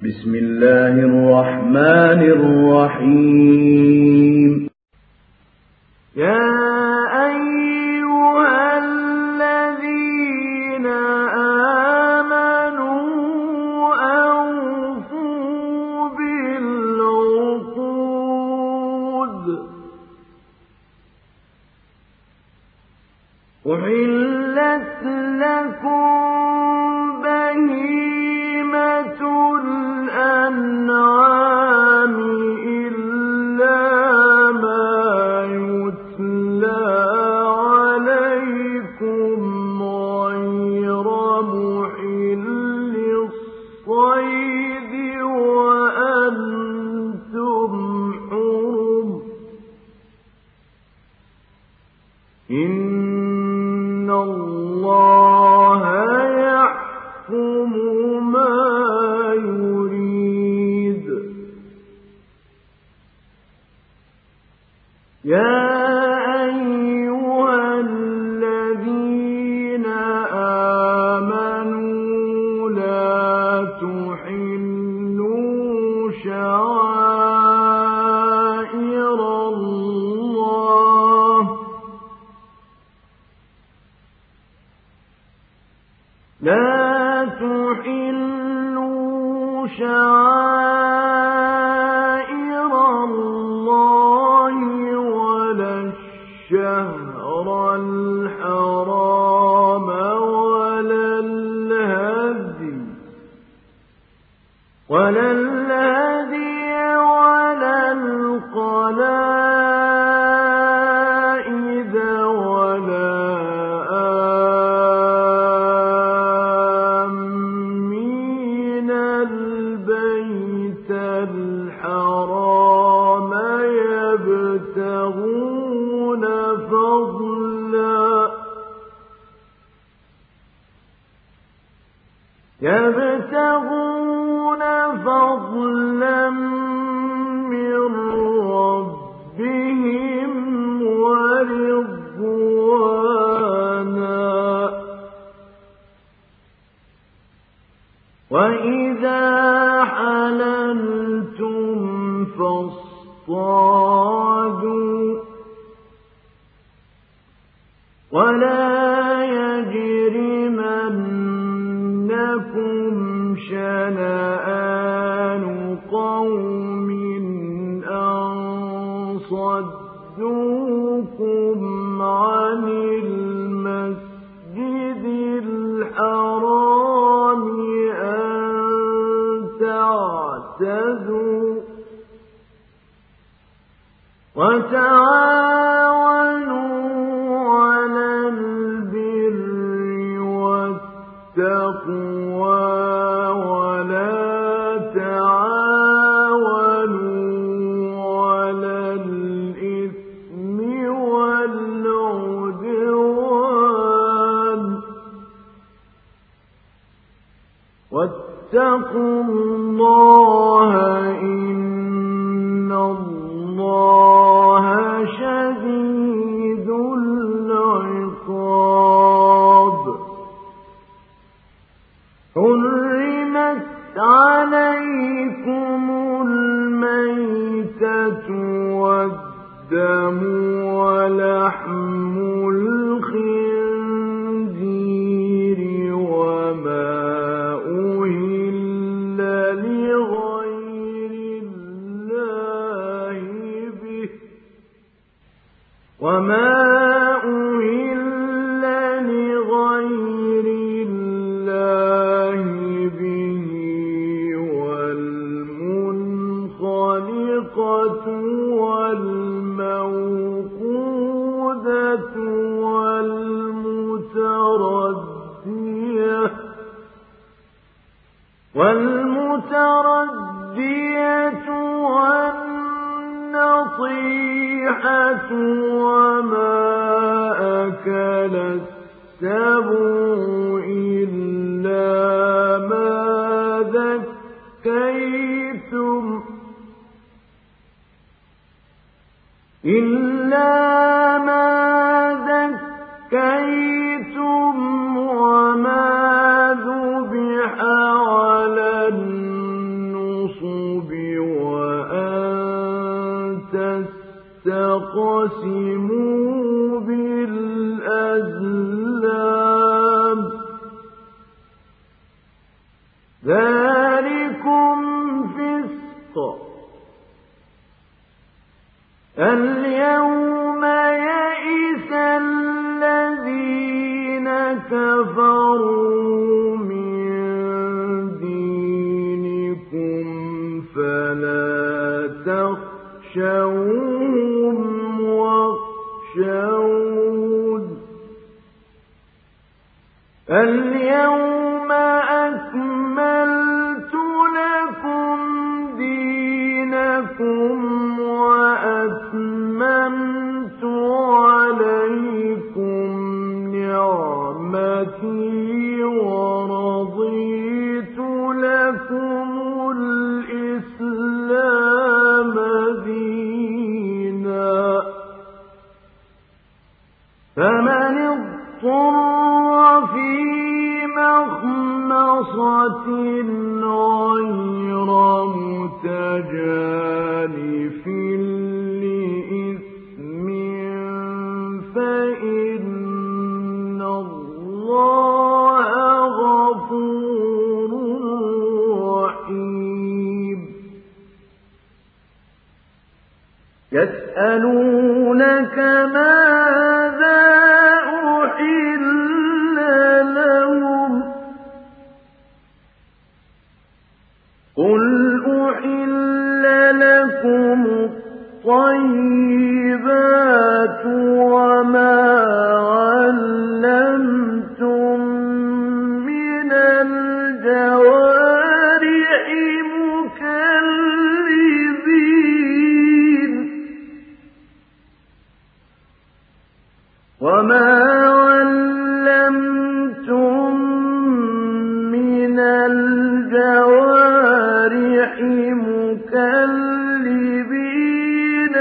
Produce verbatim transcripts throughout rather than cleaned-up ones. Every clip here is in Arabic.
بسم الله الرحمن الرحيم. يا أيها الذين آمنوا أوفوا بالعقود أحلت لكم بهيمة الأنعام إلا ما يتلى عليكم غير محل الصيد وأنتم حرم إن الله يحكم ما يريد. يا أيها الذين آمنوا لا تحلوا شعائر الله لا تحلوا شعائر الله ولا الشهر الحرام ولا الهدي ولا الهدي ولا القلائد ولا آمين البيت الحرام يبتغون فضلا يبتغون فضلا من ربهم ورضوانا وإذا حللتم فاصطادوا ولا يجرمنكم شنآن قوم أن صدوكم عن المسجد الحرام أن تعتدوا وتعاونوا على البر والتقوى ولا تعاونوا على الإثم والعدوان واتقوا الله إن الله شديد العقاب. حرمت عليكم الميتة والدم ولحم الخنزير وما أهل لغير الله به وما أهل لغير الله به والمنخنقة والموقوذة والمتردية والمتردية والنطيحة وما أكل السبع إلا ما ذكيتم إلا ما ذكيتم وما ذبح على النصب النُّصُبِ وَأَن تَسْتَقْسِمُوا بِالْأَزْلَامِ ۚ ذَٰلِكُمْ فِسْقٌ ۗ الْيَوْمَ يَئِسَ الَّذِينَ كَفَرُوا مِن دِينِكُمْ فَلَا تَخْشَوْهُمْ وَاخْشَوْنِ ۚ الْيَوْمَ أَكْمَلْتُ لَكُمْ دِينَكُمْ وَأَتْمَمْتُ عَلَيْكُمْ نِعْمَتِي وَرَضِيتُ لَكُمُ الْإِسْلَامَ دِينًا ۚ فَمَنِ اضْطُرَّ فِي مَخْمَصَةٍ غَيْرَ مُتَجَانِفٍ لِّإِثْمٍ فَإِنَّ اللَّهَ غَفُورٌ رَّحِيمٌ. يَسْأَلُونَكَ مَاذَا أُحِلَّ لَهُمْ ۖ قُلْ أُحِلَّ لَكُمُ الطَّيِّبَاتُ وَمَا عَلَّمْتُم مِّنَ الْجَوَارِحِ مُكَلِّبِينَ وَمَا عَلَّمْتُم مِّنَ الْجَوَارِحِ مُكَلِّبِينَ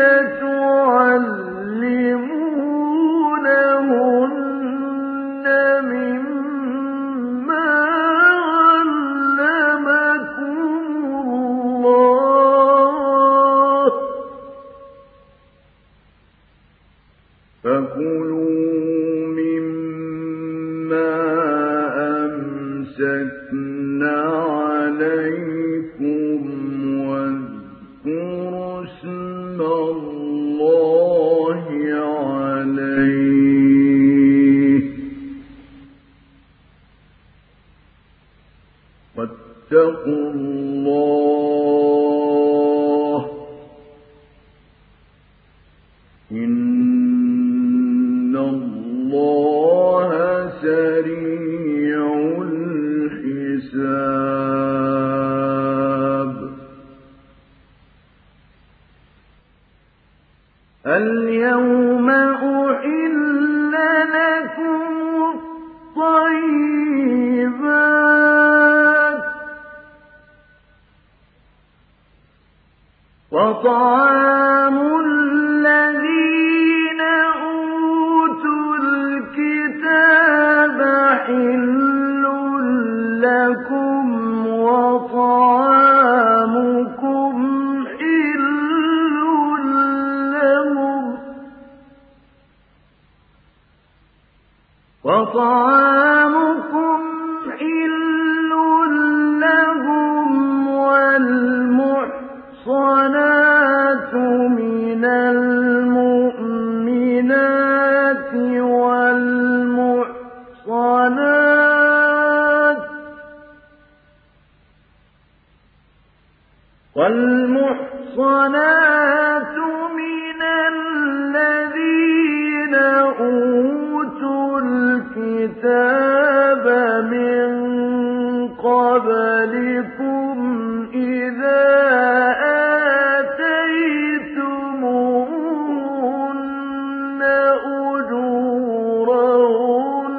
تُعَلِّمُونَهُنَّ مِمَّا عَلَّمَكُمُ اللَّهُ ۖ فَكُلُوا مِمَّا أَمْسَكْنَا عَلَيْكُمْ وَاذْكُرُوا اسْمَ اللَّهِ عَلَيْهِ ۖ وَاتَّقُوا اللَّهَ ۚ إِنَّ اللَّهَ سَرِيعُ الْحِسَابِ. الْيَوْمَ أُحِلَّ لَكُمُ الطَّيِّبَاتُ ۖ وَطَعَامُ الَّذِينَ أُوتُوا الْكِتَابَ حِلٌّ لَّكُمْ وَطَعَامُكُمْ حِلٌّ لَّهُمْ ۖ وَطَعَامُكُمْ حِلٌّ لَّهُمْ وَالْمُحْصَنَاتُ مِنَ الْمُؤْمِنَاتِ وَالْمُحْصَنَاتُ وَالْمُحْصَنَاتُ مِنَ الَّذِينَ أُوتُوا الْكِتَابَ مِن قَبْلِكُمْ إِذَا آتَيْتُمُوهُنَّ أُجُورَهُنَّ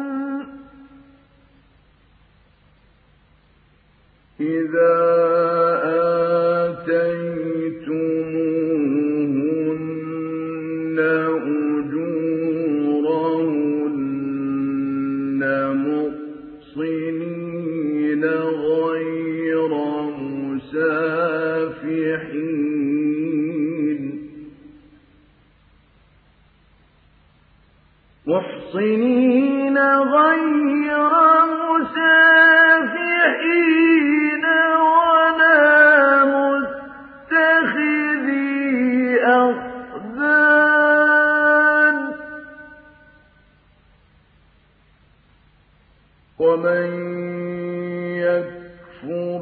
إِذَا آتَيْتُمُوهُنَّ أُجُورَهُنَّ مُحْصِنِينَ غَيْرَ محصنين غير مسافحين ولا متخذي أخدان ومن يكفر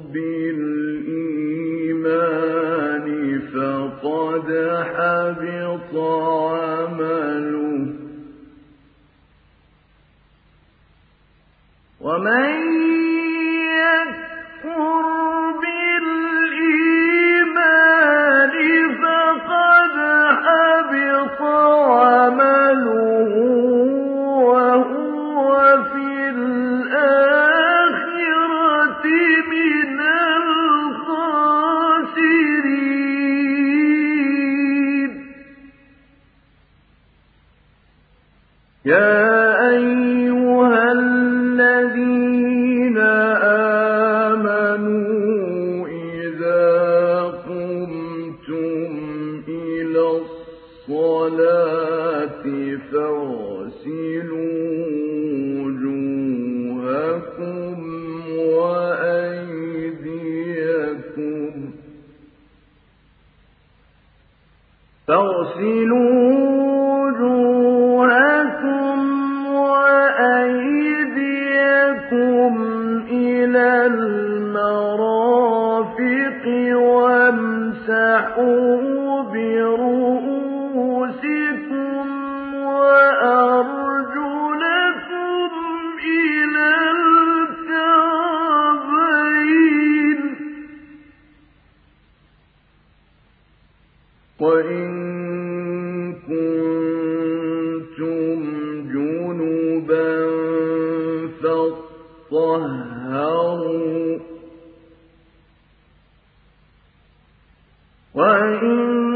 بالإيمان فقد حبط عمله ومن يكفر بالإيمان فقد حبط عمله وهو في الآخرة من الخاسرين يا أيها الذين آمنوا إذا قمتم إلى الصلاة فاغسلوا وجوهكم وأيديكم فاغسلوا وجوهكم وأيديكم إلى المرافق وامسحوا برؤوسكم وأرجلكم إلى الكعبين وإن كنتم جنبا فاطهروا وإن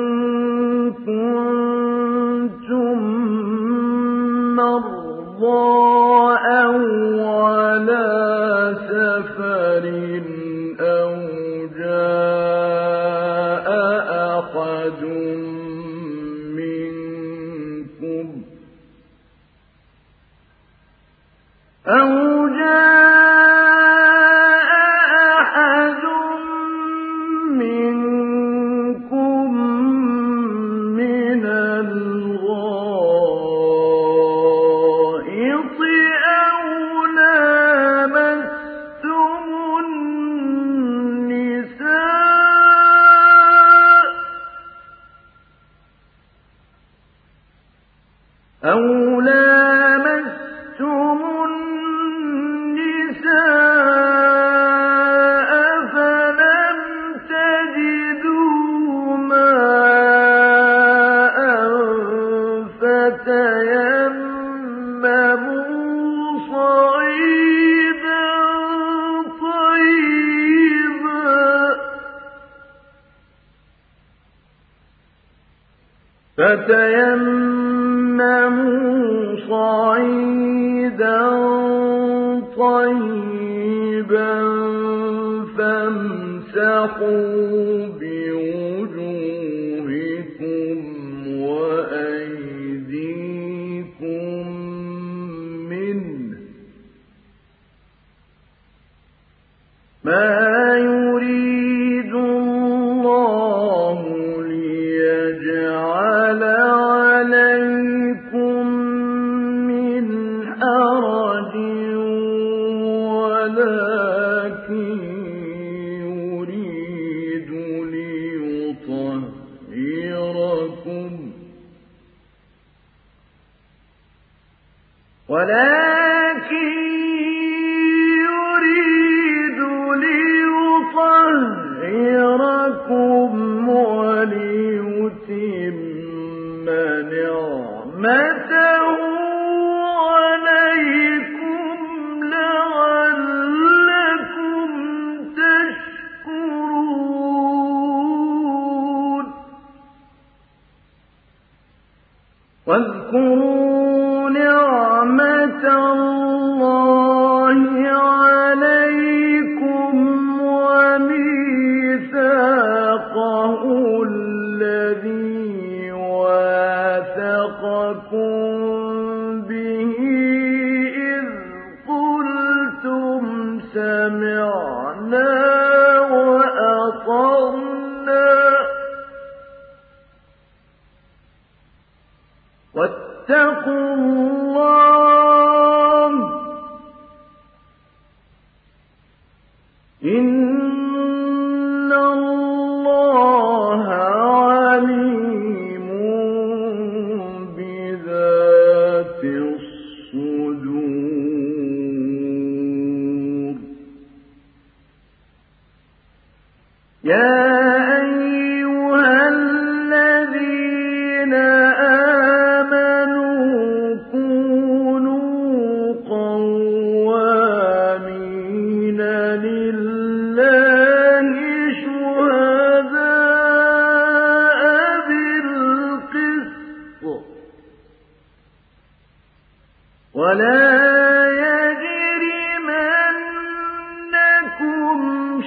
كنتم مرضى أو على سفر أو جاء أحد منكم أو جاء أحد منكم من الغائط أو لامستم النساء أو لامستم النساء فلم تجدوا ماء فتيمموا صعيدا طيبا فتيمموا صعيدا طيبا فامسحوا بوجوهكم وأيديكم منه ما يريد الله ليجعل عليكم من حرج ولكن يريد ليطهركم ولكن يريد ليطهركم وليتم نعمته عليكم لعلكم تشكرون واذكروا نعمة الله عليكم وميثاقه الذي واثقكم به يا أيها الذين آمنوا كونوا قوامين لله شهداء بالقسط ولا يجرمنكم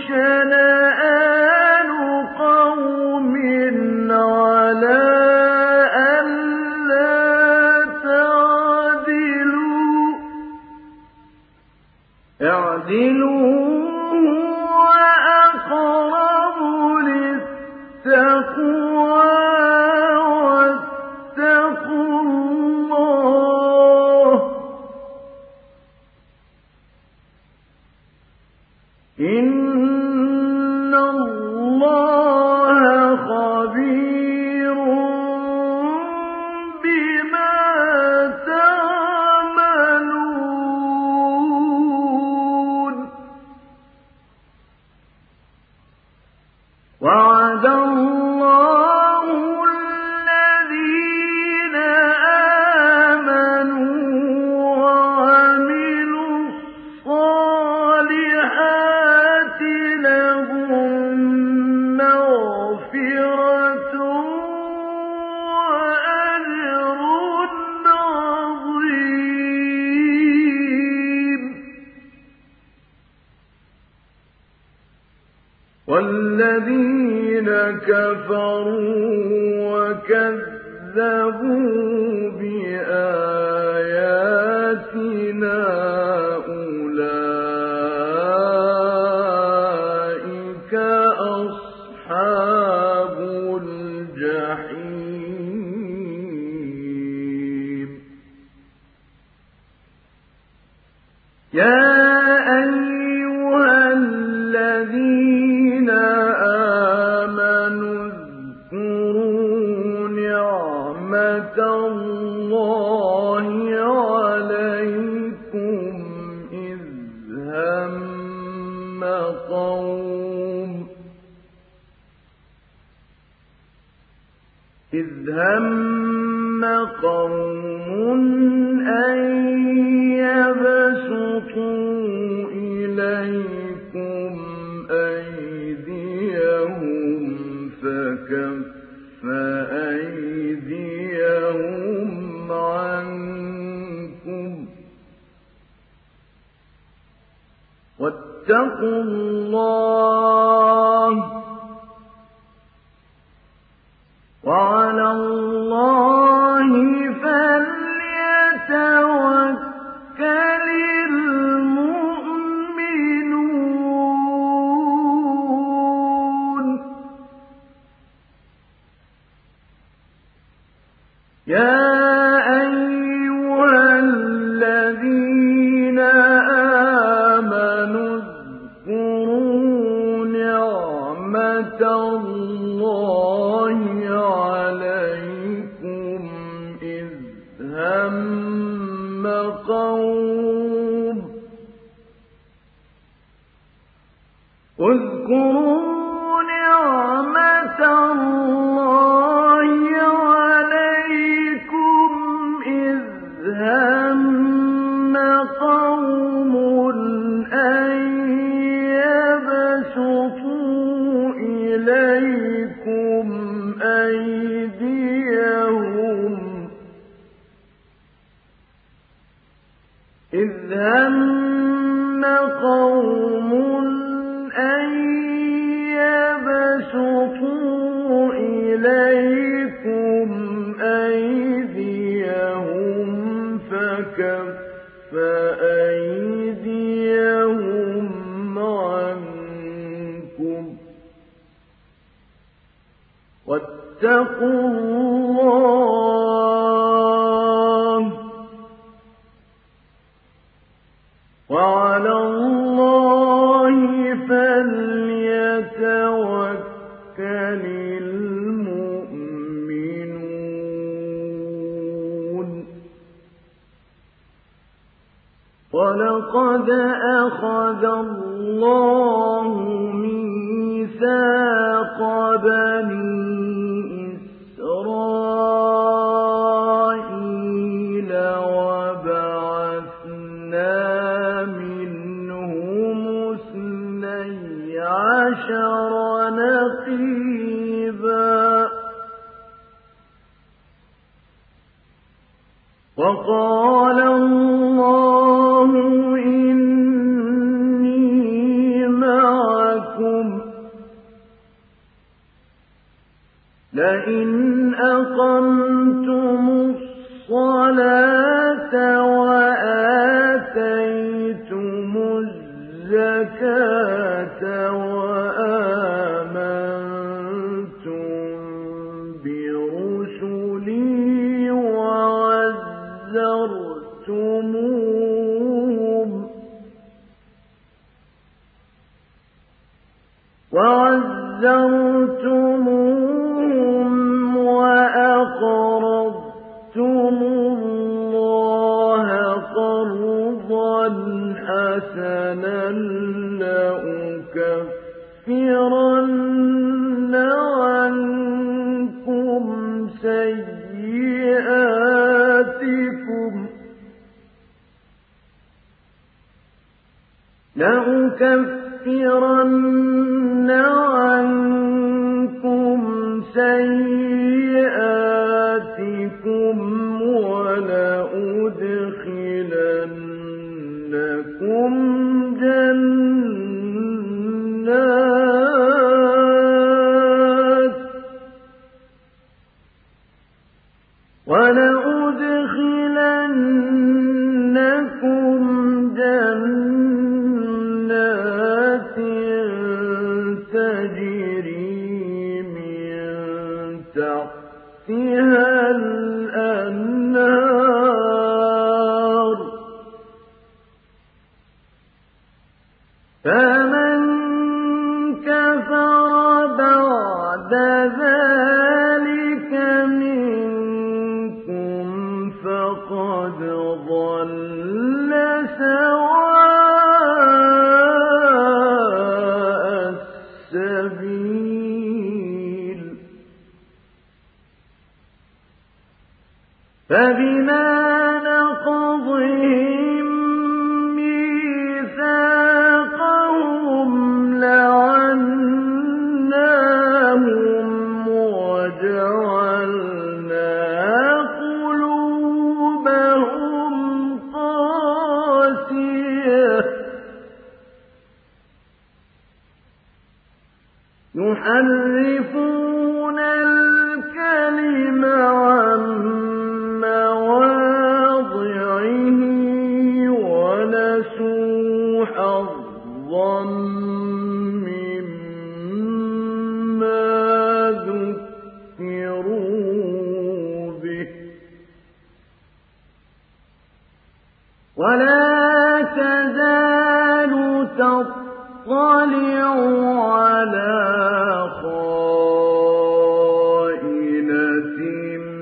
شنآن قوم على ألا تعدلوا اعدلوا هو أقرب للتقوى واتقوا الله إن الله خبير بما تعملون وعد الله الذين آمنوا وعملوا الصالحات لهم مغفرة وأجر عظيم والذين كفروا وكذبوا بآياتنا أولئك أصحاب الجحيم يا أيها الذين آمنوا اذكروا نعمة الله عليكم إذ هم قوم إذ هم قوم أن يبسطوا إليكم أيديهم فكف أيديهم عنكم واتقوا الله وعلى الله فليتوكل المؤمنون يا أيها الذين آمنوا اذكروا نعمة الله عليكم إذ هم قوم اذكروا نعمة الله عليكم إذ هم قوم أن يبسطوا إليكم أيديهم إذ هم قوم أن يبسطوا إليكم أيديهم فكف أيديهم عنكم واتقوا الله وعلى الله فليتوكل المؤمنون ولقد أخذ الله ميثاق بني إسرائيل وبعثنا منهم اثني عشر نقيبا وقال الله إني معكم لئن أقمتم الصلاة وآتيتم الزكاة وآمنتم برسلي وعزرتموهم وعزرتموهم وأقرضتم الله قرضا حسنا لأكفرن عنكم سيئاتكم لأكفرن عنكم سيئاتكم ولأدخلنكم جنات ولأدخلنكم جنات تجري من تحتها الأنهار فمن كفر بعد ذلك منكم فقد ضل سواء السبيل فبما نقضهم ميثاقهم لعناهم وجعلنا قلوبهم قاسية يحرفون الكلم عن مواضعه ونسوا حظا مما ذكروا به ولا تزال تطلع على خائنة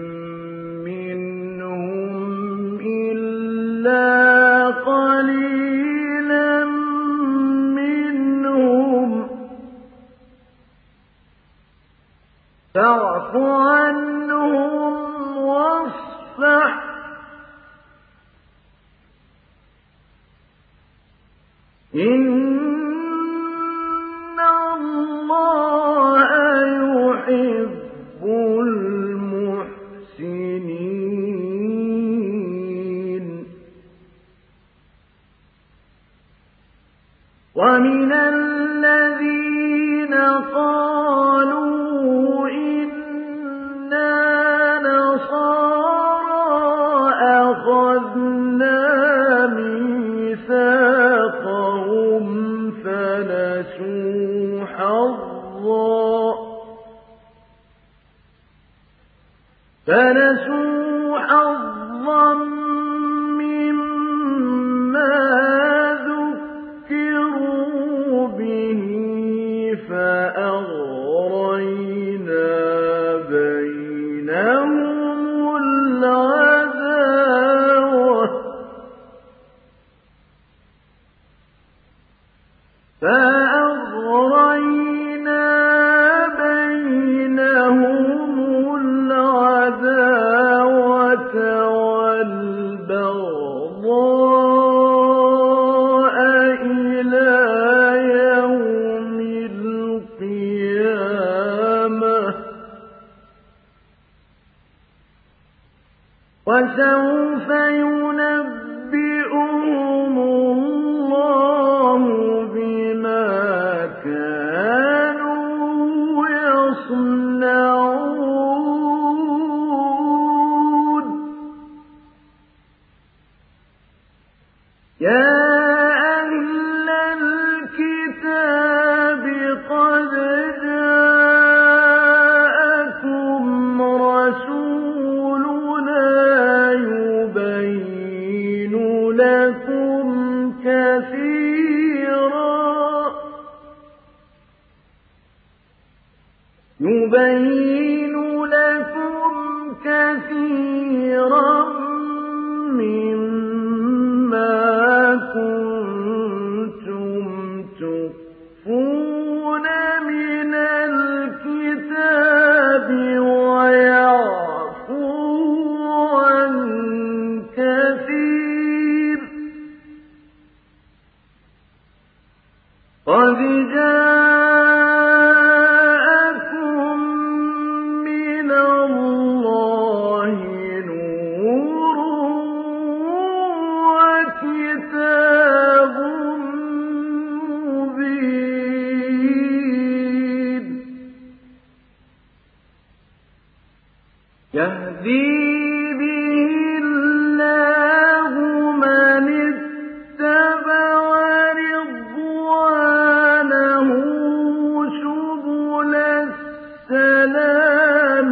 منهم إلا قليلا منهم فاعف عنهم واصفح إن الله يحب المحسنين ومن الذين قالوا إنا نصارى أخذنا ميثاقهم فنسوا حظا فنسوا حظا مما ذكروا به فأغرينا بينهم العداوة فأغرينا بينهم القيامة وسوف ينبئهم الله بما كانوا يصنعون يا أهل الكتاب قد جاءكم رسولنا يبين لكم كثيرا يبين لكم كثيرا مما كنتم تخفون من الكتاب ويعفو عن كثير قد جاءكم من الله نور وكتاب مبين يهدي به الله من اتبع رضوانه سبل السلام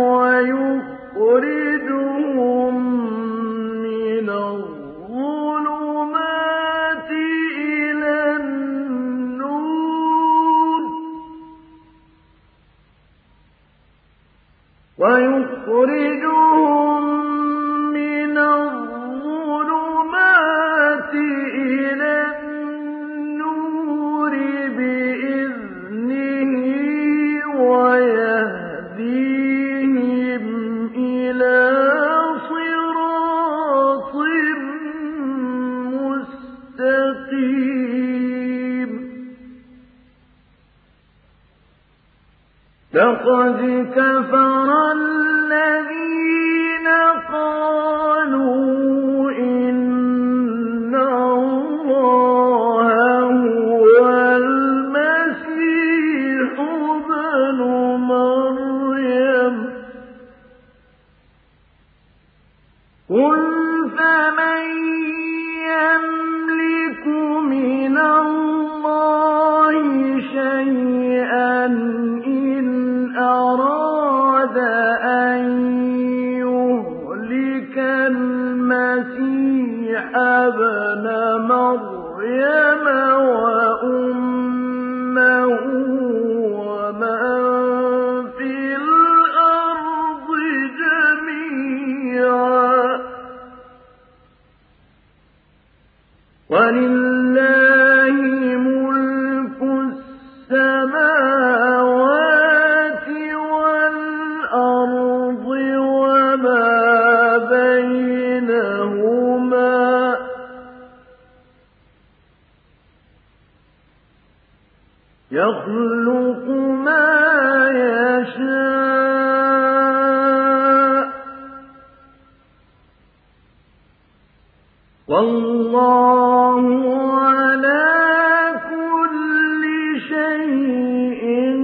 ويخرجهم من الظلمات إلى النور ويخرجهم من الظلمات إلى النور بإذنه ويهديهم إلى صراط مستقيم لقد كفر الذين قالوا إن الله هو المسيح ابن مريم قل فمن يملك من الله شيئا إن أراد أن يهلك المسيح ابن مريم وأمه ومن في الأرض جميعا ولله ملك السماوات والأرض وما بينهما يخلق ما يشاء والله على كل شيء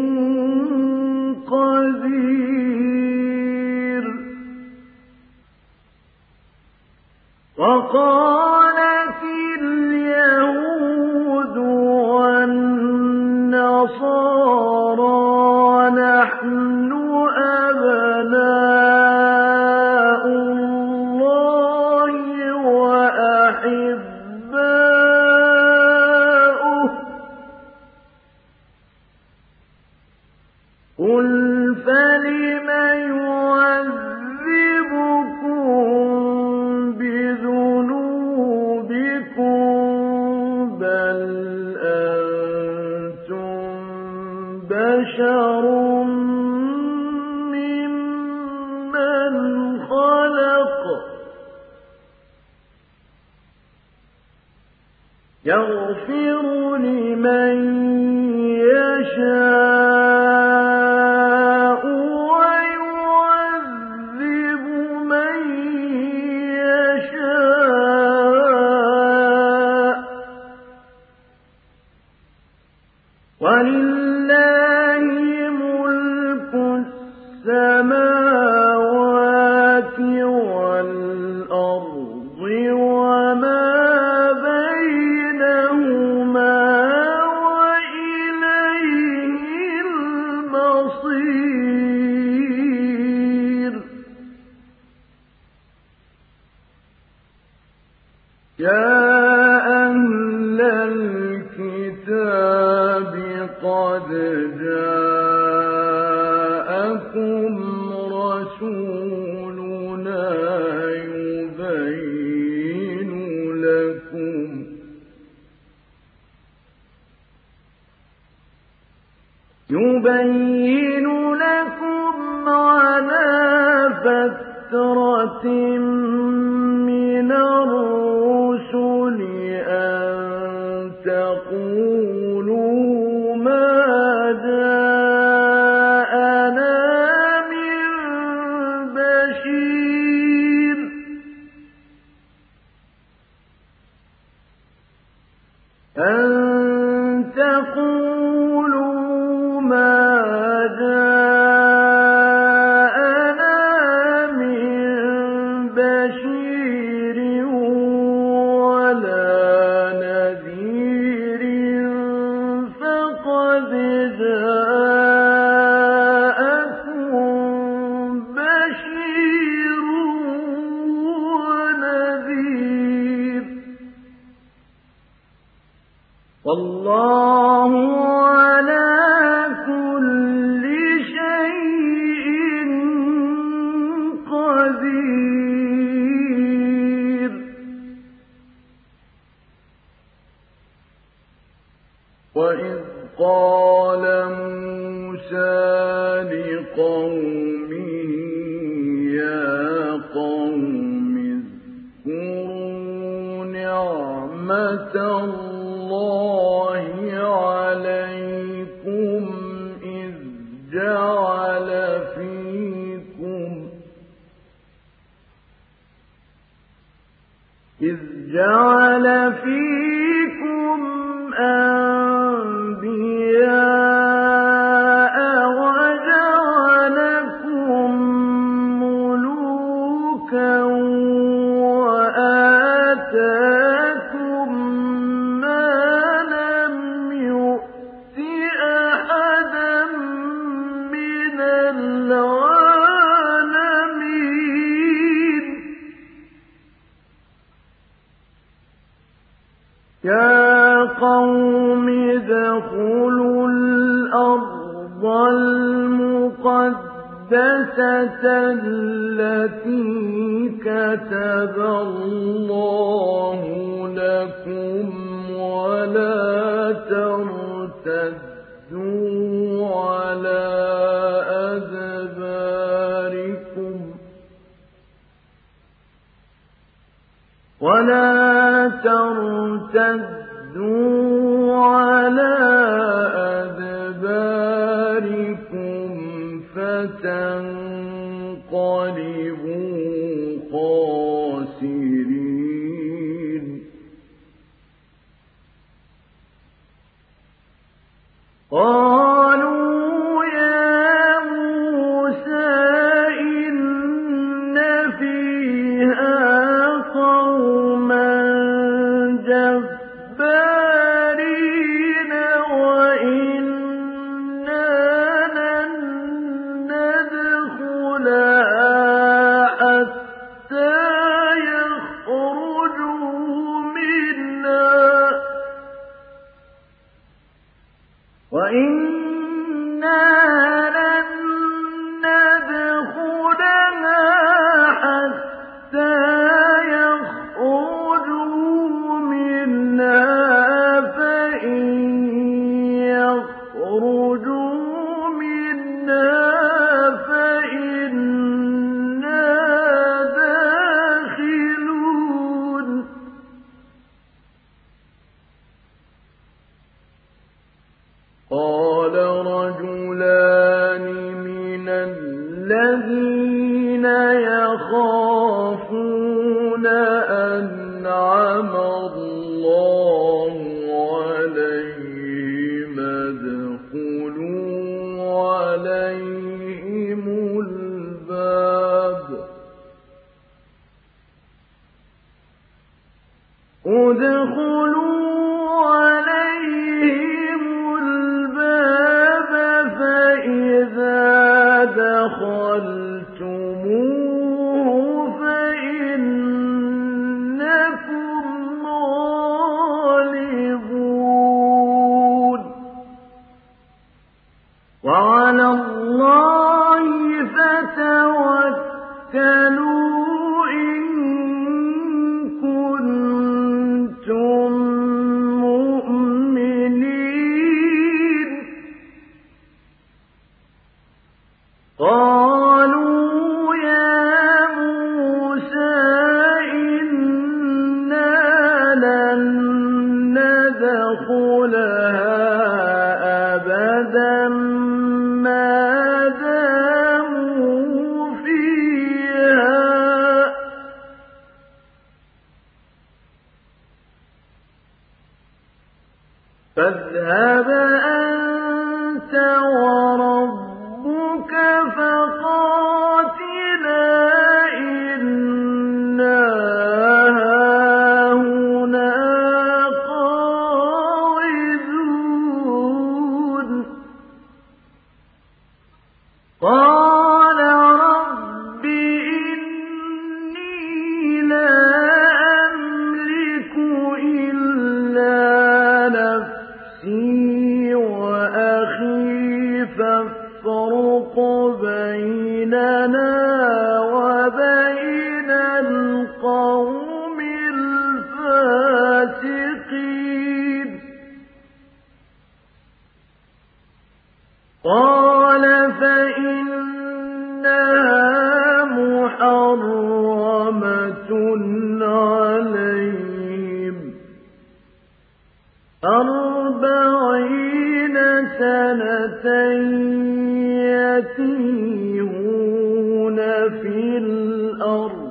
قدير وقالت اليهود والنصارى نحن أبناء الله وأحباؤه قل فلم يعذبكم بذنوبكم بل أنتم بشر ممن خلق يغفر لمن يشاء بصير يا أهل الكتاب قد جاءكم رسولنا يبين لكم يبين لكم على فترة من الرسل أن تقولوا ما جاءنا من بشير أن تقولوا ما جاءنا من بشير ولا نذير فقد جاءكم بشير ونذير والله على كل شيء قدير وإذ قال موسى لقومه يا قوم اذكروا نعمة الله عليكم إذ جعل فيكم إذ جعل فيكم أنبياء وجعلكم ملوكا وآتاكم ما لم يؤت أحدا من العالمين يا قوم ادخلوا الأرض المقدسة التي كتب الله لكم ولا ترتدوا على أدباركم ولا ترتدوا على أدباركم فتنقلبوا خاسرين قالوا يا موسى إن فيها قوما جبارين وإنا لن ندخلها حتى يخرجوا منها وإنا لن ندخلها حتى يخرجوا منها فإن يخرجوا منها فإنا داخلون قال رجلان من الذين يخافون أنعم الله عليهم ادخلوا عليهم الباب ادخلوا عليهم الباب فإذا وعلى الله فتوكلوا إن كنتم مؤمنين. قالوا يا موسى إنا لن ندخلها أبدا ما داموا فيها فاذهب أنت وربك فقاتلا إنا هاهنا قاعدون. قال رب إني لا أملك إلا نفسي وأخي فافرق بيننا وبين القوم الفاسقين. قال فإنها محرمة عليهم أربعين سنة يتيهون في الأرض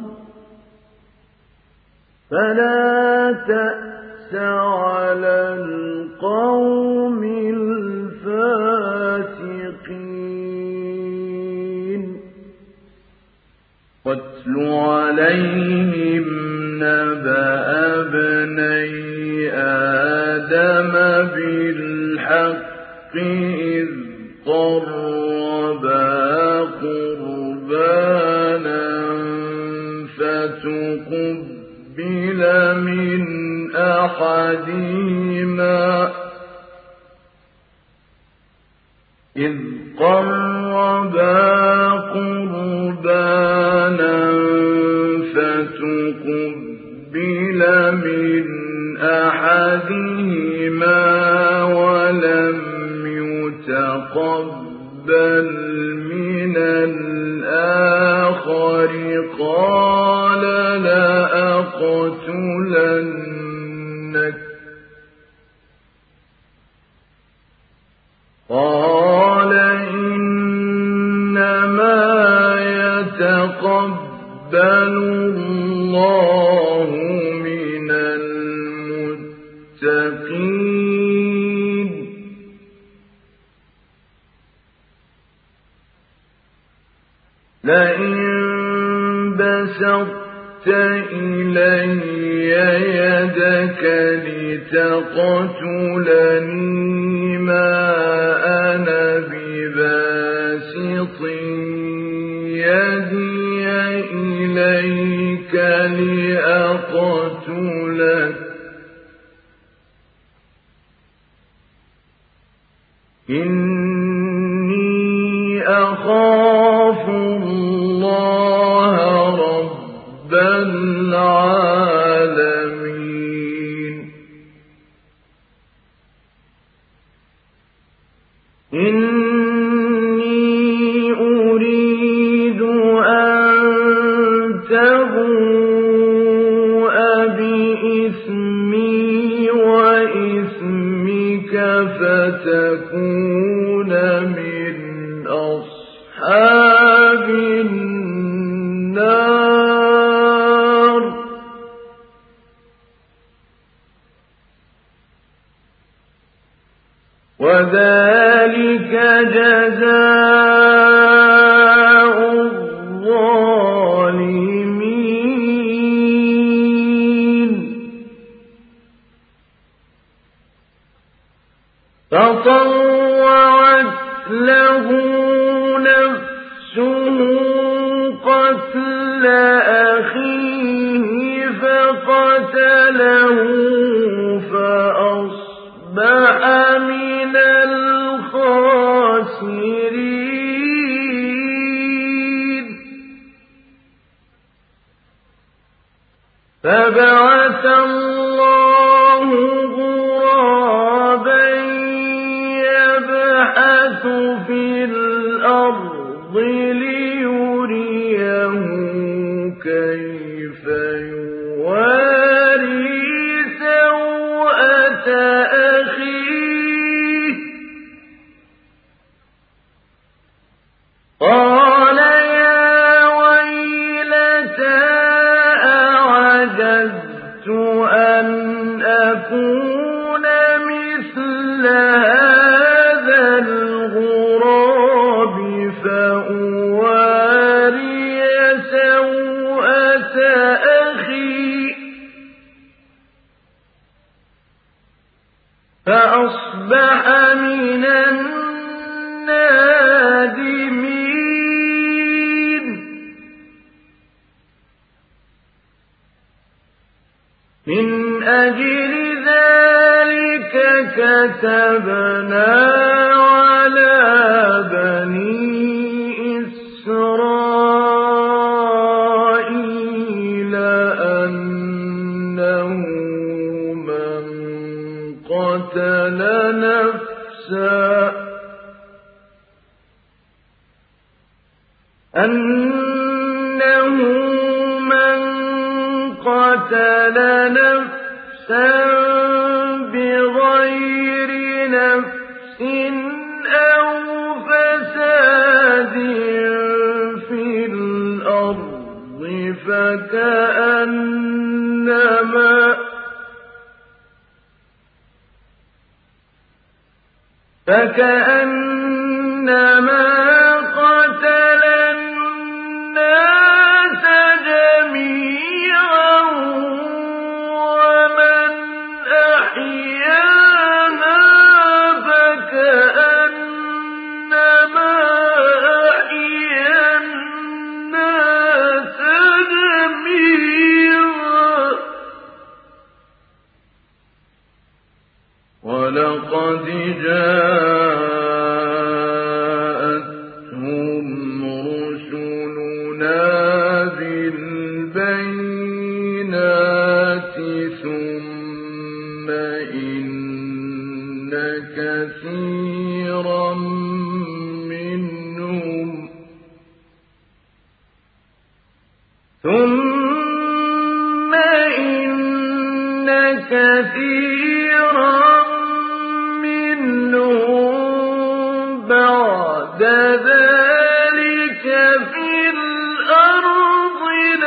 فلا تأس على القوم الفاسقين. واتل عليهم نبأ ابني آدم بالحق إذ قربا قربانا فتقبل من أحدهما إذ قربا قربانا فتقبل من أحدهما ولم يتقبل من الآخر قال لأقتلنك قال إنما يتقبل الله من المتقين. لئن بسطت إلي يدك لتقتلني ما أنا بباسط يدي إليك لأقتلك إني أخاف الله رب العالمين. إني أريد أن تبوء بإثمي وإثمك فتكون من أصحاب النار وذلك جزاء الظالمين. فطوعت له نفسه قتل أخيه فقتله فأصبح من الخاسرين. فبعث الله غرابا يبحث في الأرض ليريه كيف يواري سوءة أخيه قال يا ويلتى أعجزت أن أكون مثل هذا الغراب فأواري سوءة أخي فأصبح من النادمين. من أجل ذلك كتبنا على بني إسرائيل أنه من قتل نفسا أنه من قتل نفسا بغير نفس أو فساد في الأرض فكأنما فكأنما قتل الناس جميعا ومن أحياها فكأنما أحيا الناس جميعا ولقد جاءتهم رسلنا بالبينات ثم إن كثيرا منهم ثم إن كثيرا منهم بعد ذلك في الأرض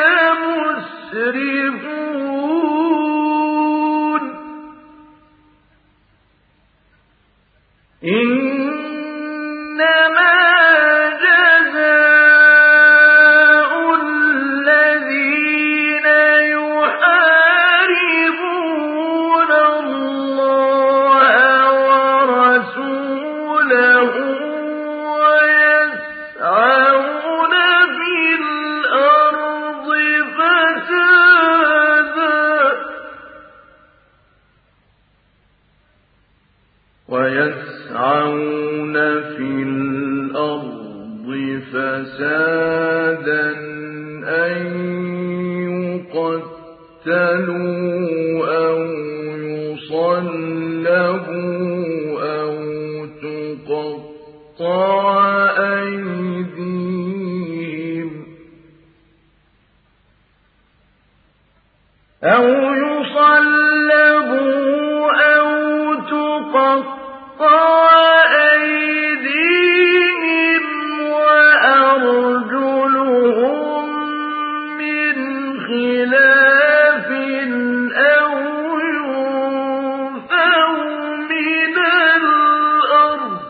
لمسرفون. إنما جزاء الذين يحاربون الله ورسوله ويسعون في الأرض فسادا ويسعون في الأرض فسادا أن يقتلوا أو يصلبوا أو تقطع أيديهم أو يصلبوا أو تقطع أيديهم وأرجلهم من خلاف أو ينفوا من الأرض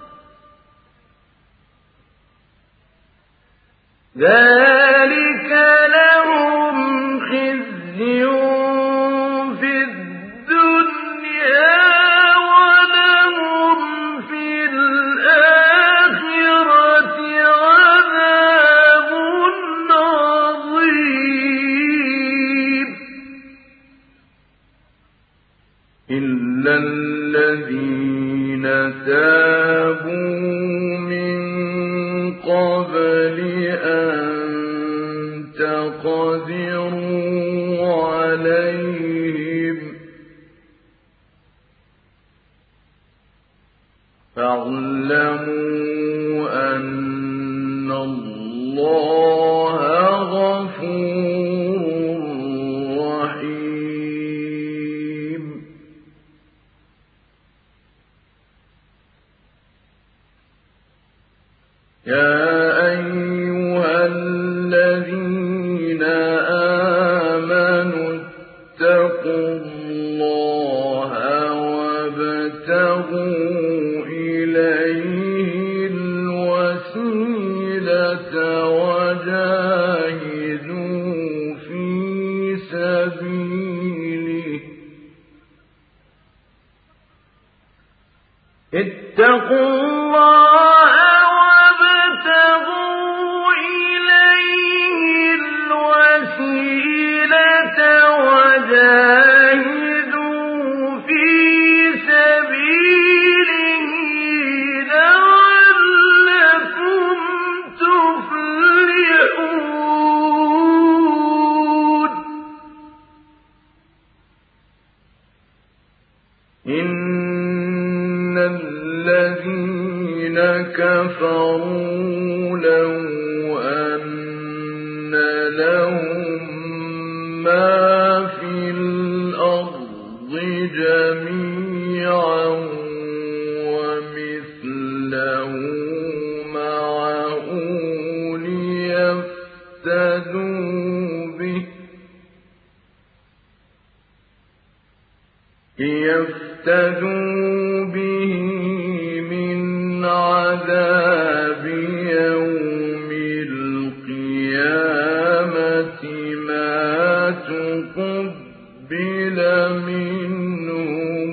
ذلك لهم خزي في الدنيا ولهم في الآخرة عذاب عظيم. إلا الذين تابوا من قبل أن تقدروا اللَّهَ غَفُورٌ رَّحِيمٌ. يَا أَيُّهَا الَّذِينَ آمَنُوا اتَّقُوا اللَّهَ وَابْتَغُوا إِلَيْهِ الْوَسِيلَةَ وَجَاهِدُوا فِي سَبِيلِهِ. اتَّقُوا اللَّهَ وَابْتَغُوا إِلَيْهِ الْوَسِيلَةَ وَجَاهِدُوا فِي سَبِيلِهِ لَعَلَّكُمْ تُفْلِحُونَ. إِنَّ الَّذِينَ كَفَرُوا لَوْ أَنَّ لَهُم مَّا فِي الْأَرْضِ جَمِيعًا وَمِثْلَهُ مَعَهُ لِيَفْتَدُوا بِهِ لِيَفْتَدُوا بِهِ مِنْ عَذَابِ يَوْمِ الْقِيَامَةِ مَا تُقُبِّلَ مِنْهُمْ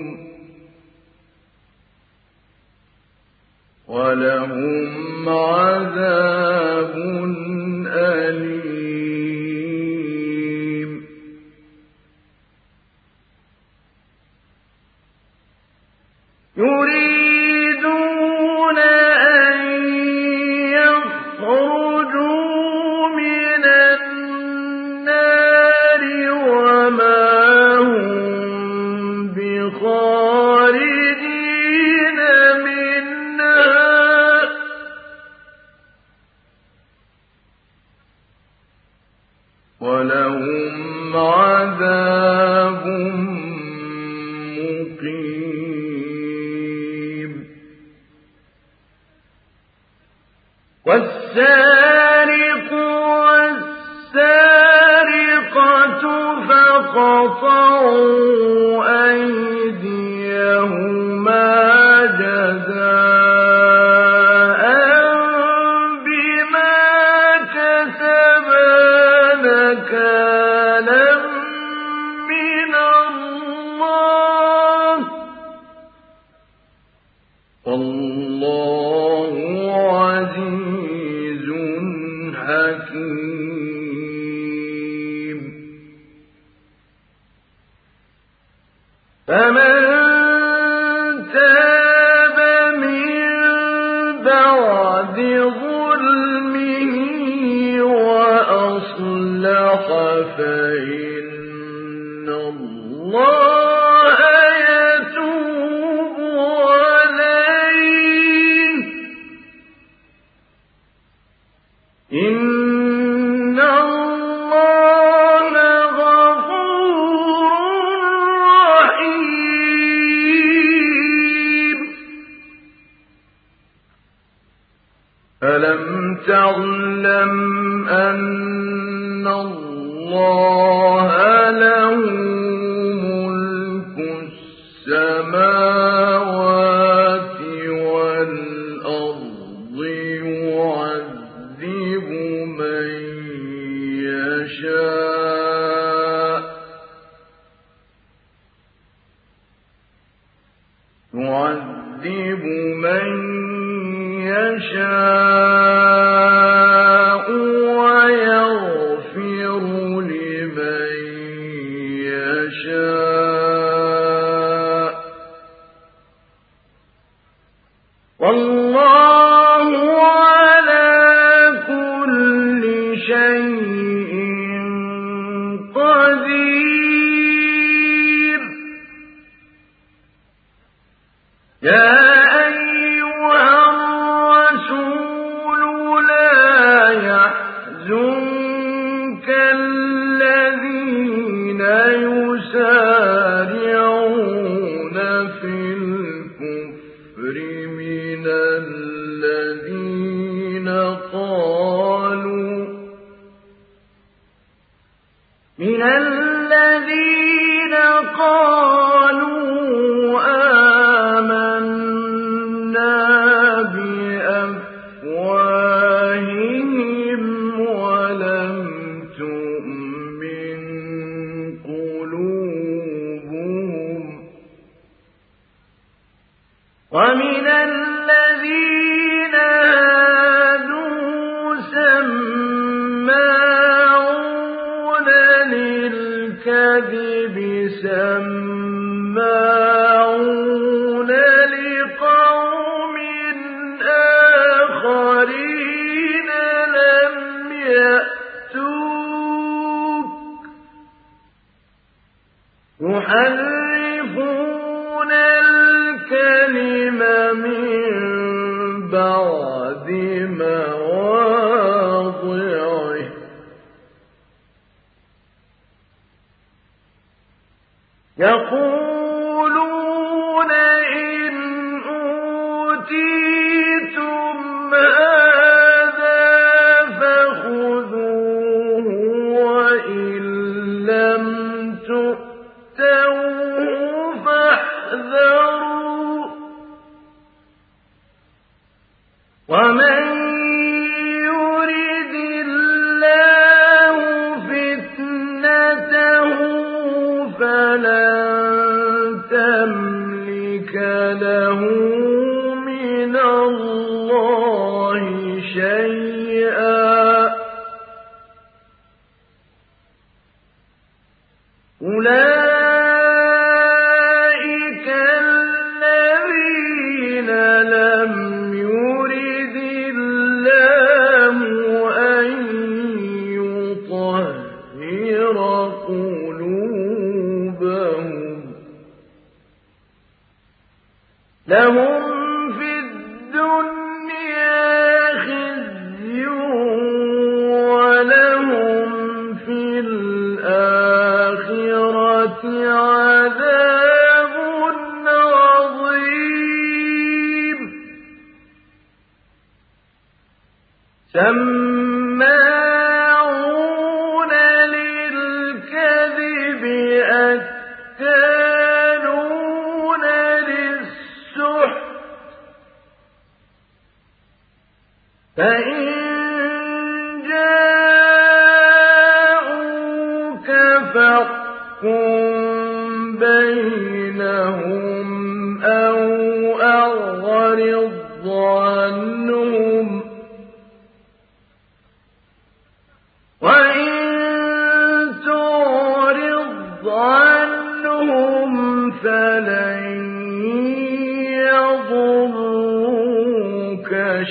وَلَهُمْ عَذَابٌ أَلِيمٌ. يُرِيدُونَ أَن يَخْرُجُوا مِنَ النَّارِ وَمَا هُم بِخَارِجِينَ مِنْهَا ۖ وَلَهُمْ عَذَابٌ مُّقِيمٌ. وَالسَّارِقُ وَالسَّارِقَةُ فَاقْطَعُوا أَيْدِيَهُمَا جَزَاءً بِمَا كَسَبَا نَكَالًا مِّنَ اللَّهِ ۗ وَاللَّهُ عَزِيزٌ حَكِيمٌ. فَمَن تَابَ مِن بَعْدِ ظُلْمِهِ وَأَصْلَحَ فَإِنَّ اللَّهَ يَتُوبُ عَلَيْهِ. إِنَّ اللَّهَ غَفُورٌ رَّحِيمٌ. أَلَمْ تَعْلَمْ أَنَّ اللَّهَ لَهُ مُلْكُ السَّمَاوَاتِ وَالْأَرْضِ يُعَذِّبُ مَن يَشَاءُ يُعَذِّبُ مَن يَشَاءُ وَيَغْفِرُ لِمَن يحرفون الكلم من بعد مواضعه يقولون إن أوتيتم هذا فخذوه وإن لم تؤتوه فاحذروا ومن يرد الله فتنته فلن تملك له من الله شيئا أولئك الذين لم يرد الله أن يطهر قلوبهم لهم في الدنيا خزي ولهم في الآخرة عذاب عظيم سماعون للكذب أكالون للسحت فإن جاءوك فاحكم بينهم أو أعرض عنهم وإن تعرض عنهم فلن يضروك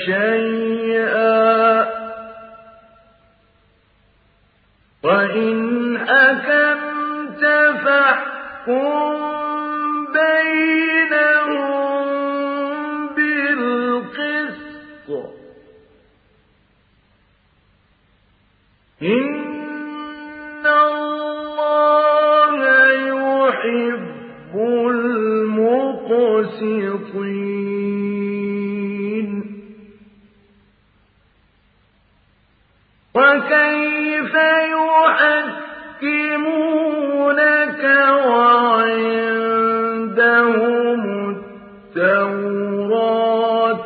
شيئا وإن حكمت فاحكم بينهم بالقسط إن الله يحب المقسطين وكيف يحكمونك وعندهم التوراة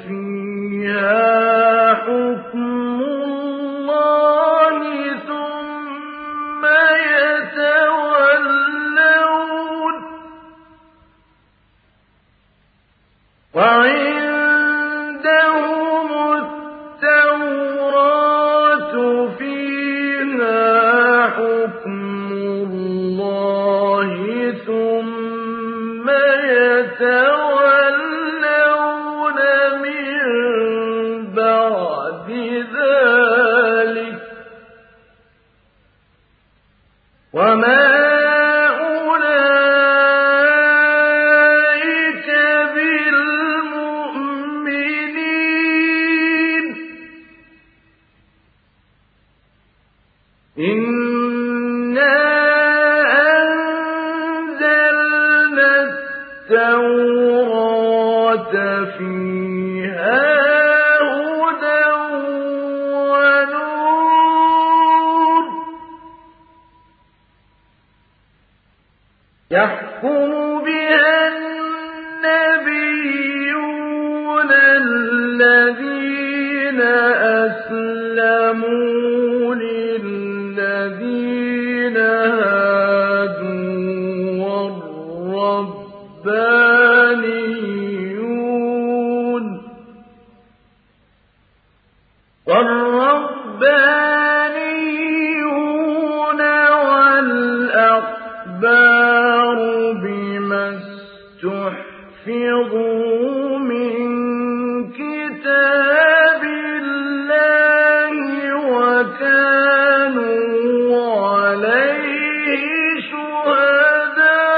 فيها حكم الله ثم يتولون وعندهم التوراة فيها حكم الله ثم يتولون من بعد ذلك وما أولئك بالمؤمنين إنا أنزلنا التوراة فيها هدى ونور يحكم بها النبيون الذين أسلموا للذين هادوا والربانيون والربانيون والأحبار بما استحفظوا من كتاب الله وكانوا عليه شهداء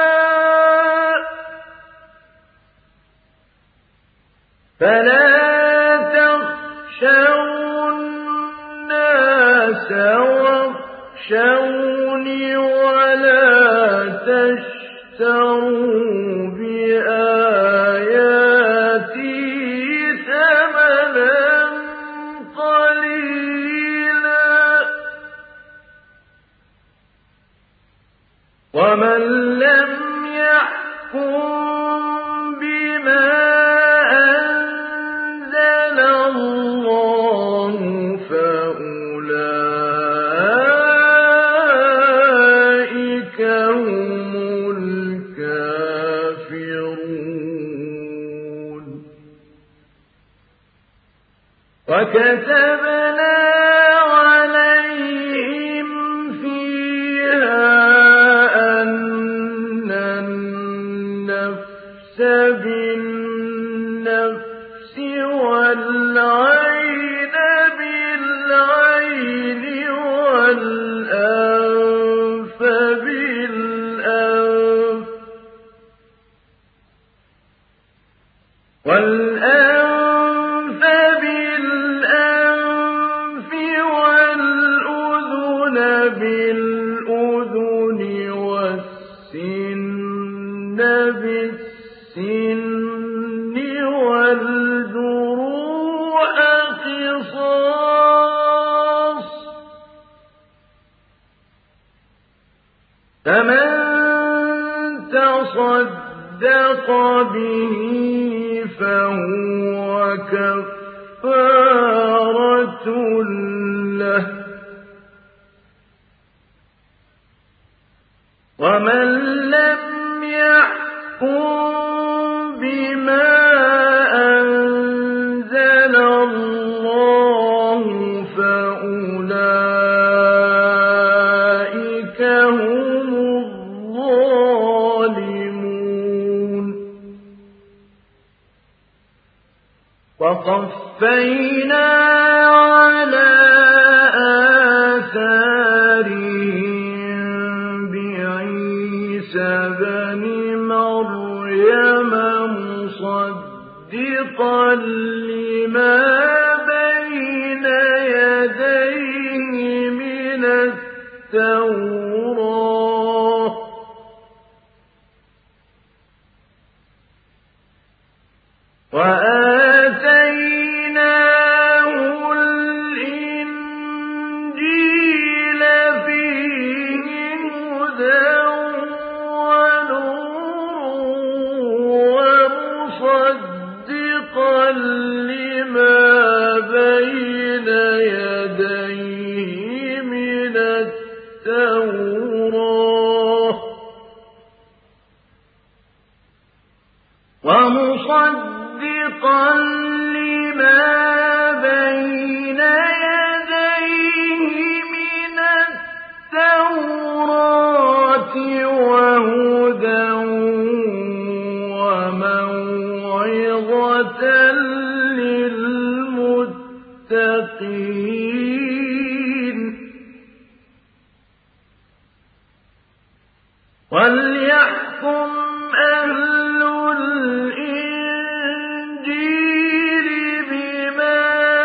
النَّاسَ وَاخْشَوْنِ وَلَا تَشْتَرُوا بِآيَاتِي ثَمَنًا قَلِيلًا ۚ وَمَن لَّمْ يَحْكُم بِمَا أَنزَلَ اللَّهُ فَأُولَٰئِكَ هُمُ الْكَافِرُونَ. وَكَتَبْنَا عَلَيْهِمْ فِيهَا أَنَّ النَّفْسَ بِالنَّفْسِ وَالْعَيْنَ بِالْعَيْنِ وَالْأَنفَ بِالْأَنفِ وَالْأَنفَ بِالْأَنفِ وَالْأُذُنَ بِالْأُذُنِ وَالسِّنَّ بِالسِّنِّ وَالْجُرُوحَ قِصَاصٌ ۚ فَمَن تَصَدَّقَ بِهِ فَهُوَ كَفَّارَةٌ لَّهُ ۚ وَمَن لَّمْ يَحْكُم بِمَا أَنزَلَ اللَّهُ فَأُولَٰئِكَ هُمُ الظَّالِمُونَ. وَقَفَّيْنَا عَلَىٰ آثَارِهِم بِعِيسَى ابْنِ مَرْيَمَ مُصَدِّقًا لِّمَا بَيْنَ يَدَيْهِ مِنَ التَّوْرَاةِ ۖ وَآتَيْنَاهُ الْإِنجِيلَ فِيهِ هُدًى وَنُورٌ وَمُصَدِّقًا لِّمَا بَيْنَ يَدَيْهِ مِنَ التَّوْرَاةِ ۖ وَمُصَدِّقًا لِّمَا بَيْنَ يَدَيْهِ مِنَ التَّوْرَاةِ وَهُدًى وَمَوْعِظَةً لِّلْمُتَّقِينَ. وَلْيَحْكُمْ أَهْلُ الْإِنجِيلِ بِمَا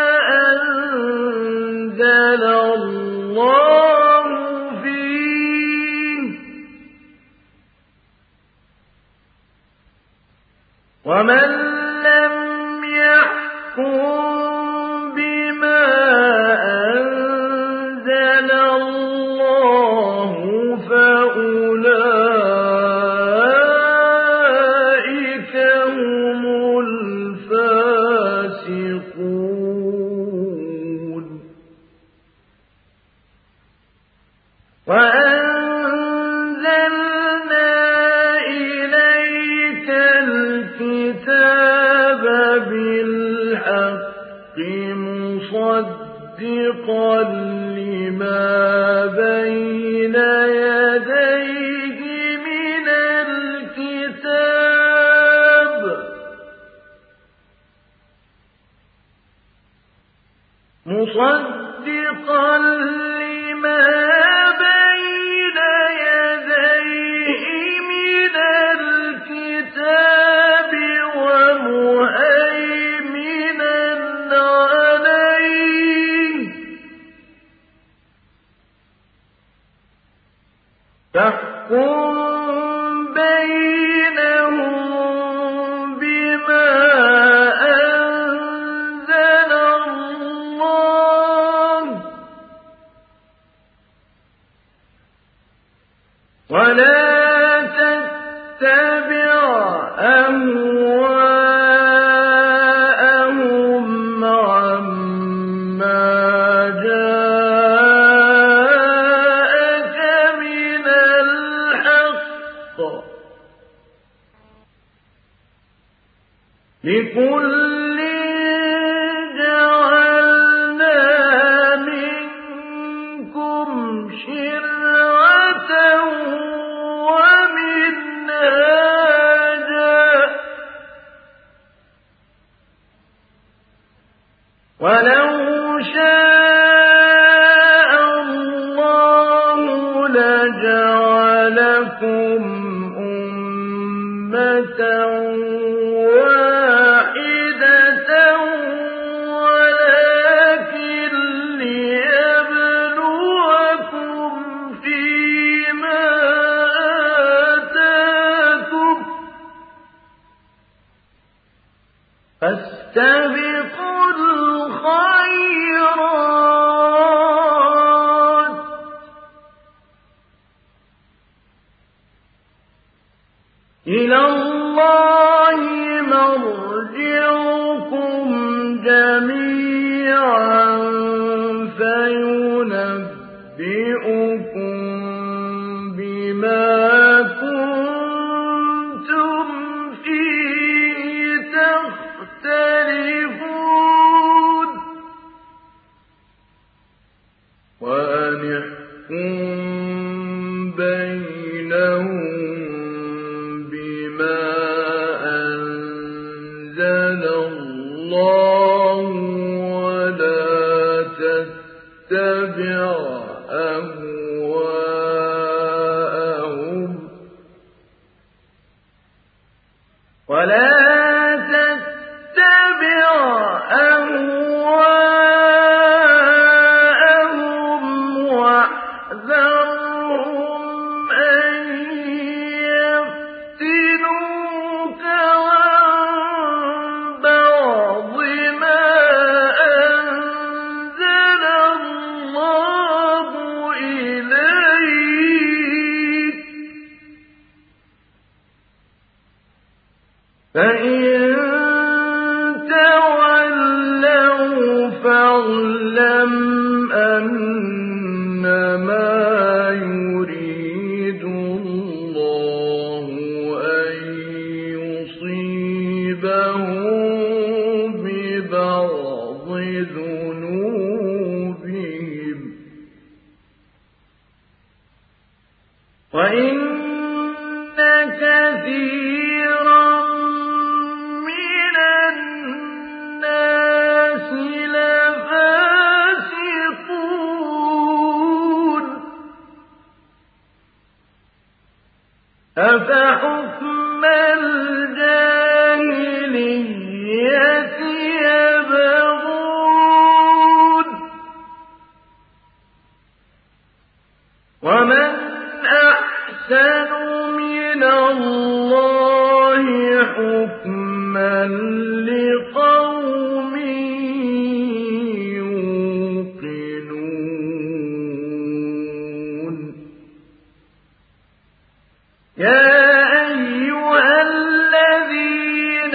أَنزَلَ اللَّهُ فِيهِ ۚ وَمَن لَّمْ يَحْكُم بِمَا أَنزَلَ اللَّهُ فَأُولَٰئِكَ هُمُ الْفَاسِقُونَ. وَأَنزَلْنَا إِلَيْكَ الْكِتَابَ بِالْحَقِّ مُصَدِّقًا لِّمَا بَيْنَ يَدَيْهِ مِنَ الْكِتَابِ ۖ مُصَدِّقًا لِّمَا بَيْنَ يَدَيْهِ مِنَ الْكِتَابِ وَمُهَيْمِنًا عَلَيْهِ ولا تتبع أهواءهم عما جاءك من الحق لكل جعلنا منكم شرعة ومنهاجا ولو شاء الله لجعلكم أمة واحدة ولكن ليبلوكم فيما آتاكم فاستبقوا الخيرات إلى الله مرجعكم جميعا فينبئكم بما كنتم فيه تختلفون وأن يحكم بينهم بما أنزل الله ولا تتبع أهواءهم ولا تتبع أهواءهم واحذرهم أن يفتنوك عن بعض ما أنزل الله إليك فإن تولوا فاعلم أنما يريد الله أن يصيبهم ببعض ذنوبهم وإن كثيرا من الناس لفاسقون أفحكم الجاهلية يبغون ومن أحسن من الله حكما لقوم يوقنون يا أيها الذين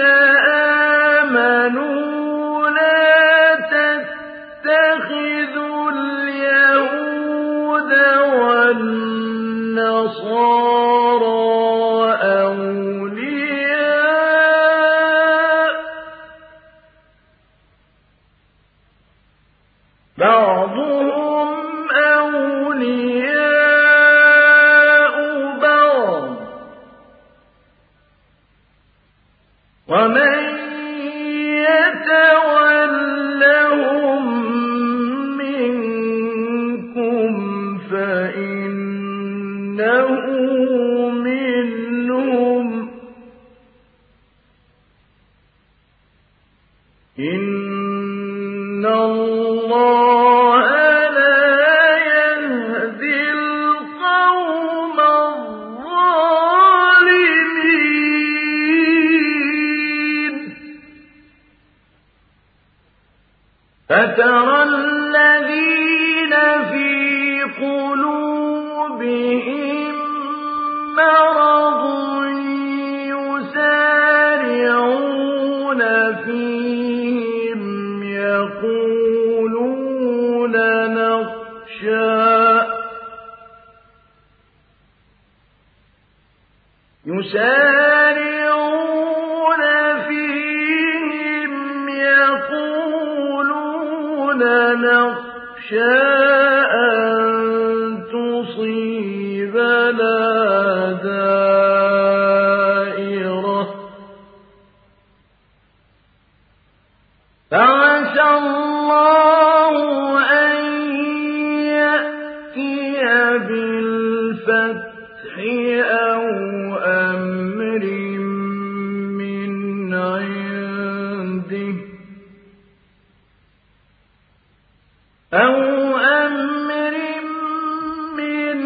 آمنوا لا تتخذوا اليهود والنصارى أولياء بعضهم أولياء بعض ومن يتولهم منكم فإنه منهم إن الله لا يهدي القوم الظالمين فترى الذين في قلوبهم يسارعون فيهم يقولون نخشى أن تصيبنا دائرة فعسى الله أن يأتي بالفتح أو أمر من عنده أو أمر من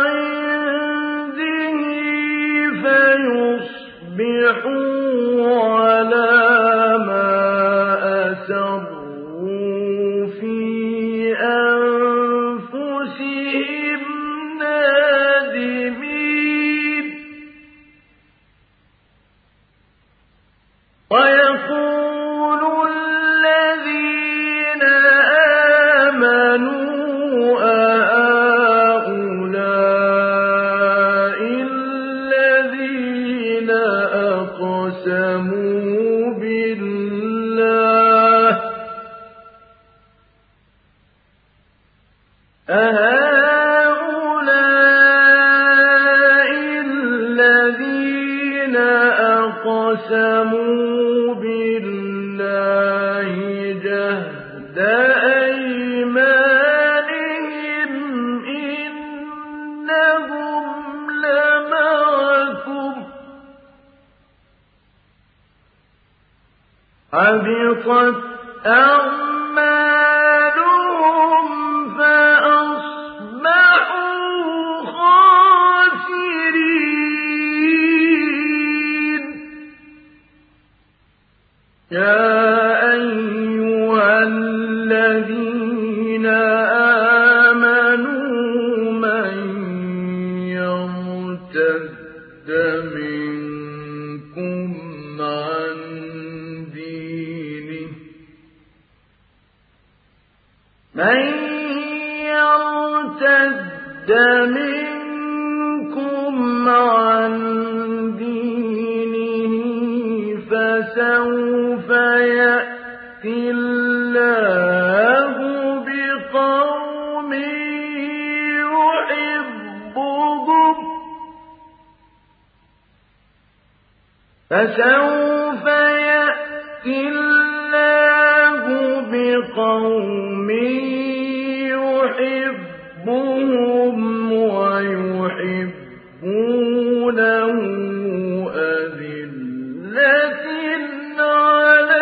عنده فيصبحوا على ما أسروا في أنفسهم نادمين ويقول الذين آمنوا أهؤلاء الذين أقسموا بالله أهؤلاء الذين أقسموا بالله جهد أيمانهم إنهم لمعكم حبطت أعمالهم فأصبحوا خاسرين يا أيها الذين آمنوا من يرتد منكم عن دينه من يرتد منكم عن دينه فسوف يأتي الله بقوم يحبهم فسوف يأتي الله بقوم يحبهم ويحبونه أذلة على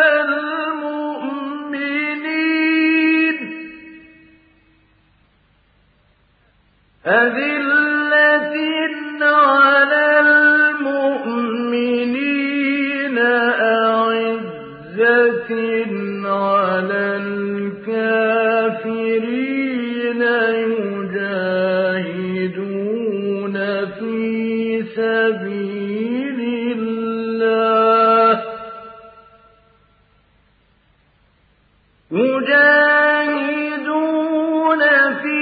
المؤمنين أذلة على المؤمنين أعزة على الكافرين يجاهدون في سبيل الله يجاهدون في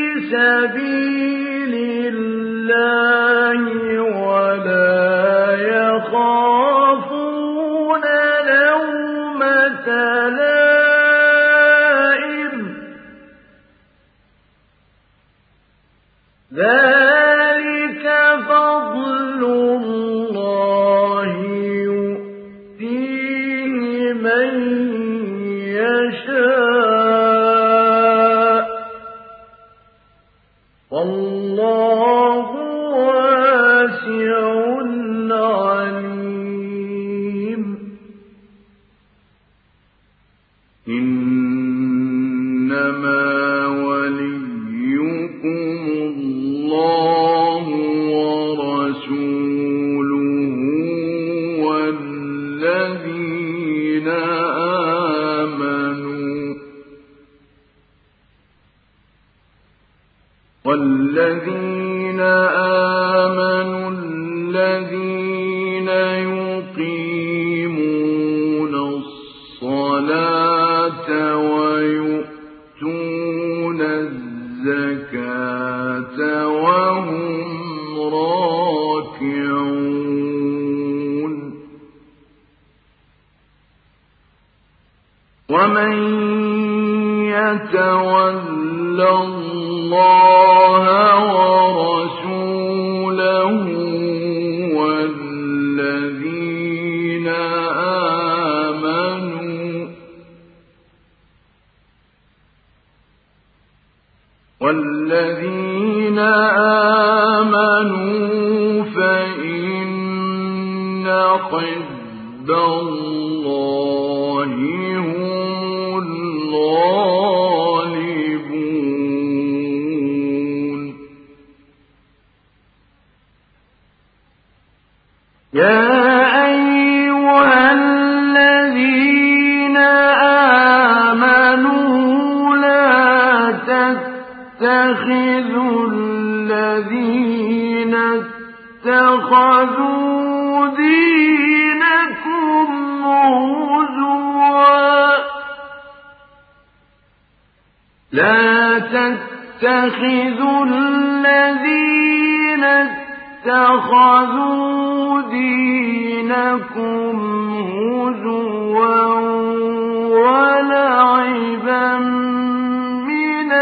سبيل الله ولا يخافون لومة لائم ذلك فضل الله يؤتيه من يشاء والله واسع عليم إنما وليكم الله ورسوله والذين آمنوا والذين آمنوا الذين يقيمون الصلاة ويؤتون الزكاة وهم راكعون يتول الله ورسوله والذين آمنوا والذين آمنوا فإن حزب الله هم الغالبون. يا أيها الذين آمنوا لا تتخذوا الذين اتخذوا دينكم هزوا لا تتخذوا الذين اتخذوا دينكم هزوا ولعبا من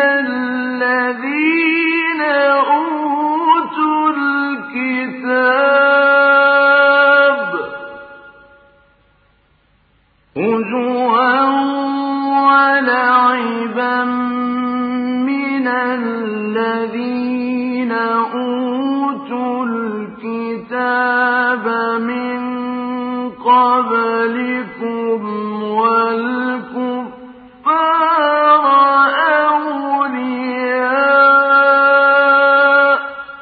الذين أوتوا الكتاب هزوا ولعبا من الذين أوتوا الكتاب من قبلكم والكفار أولياء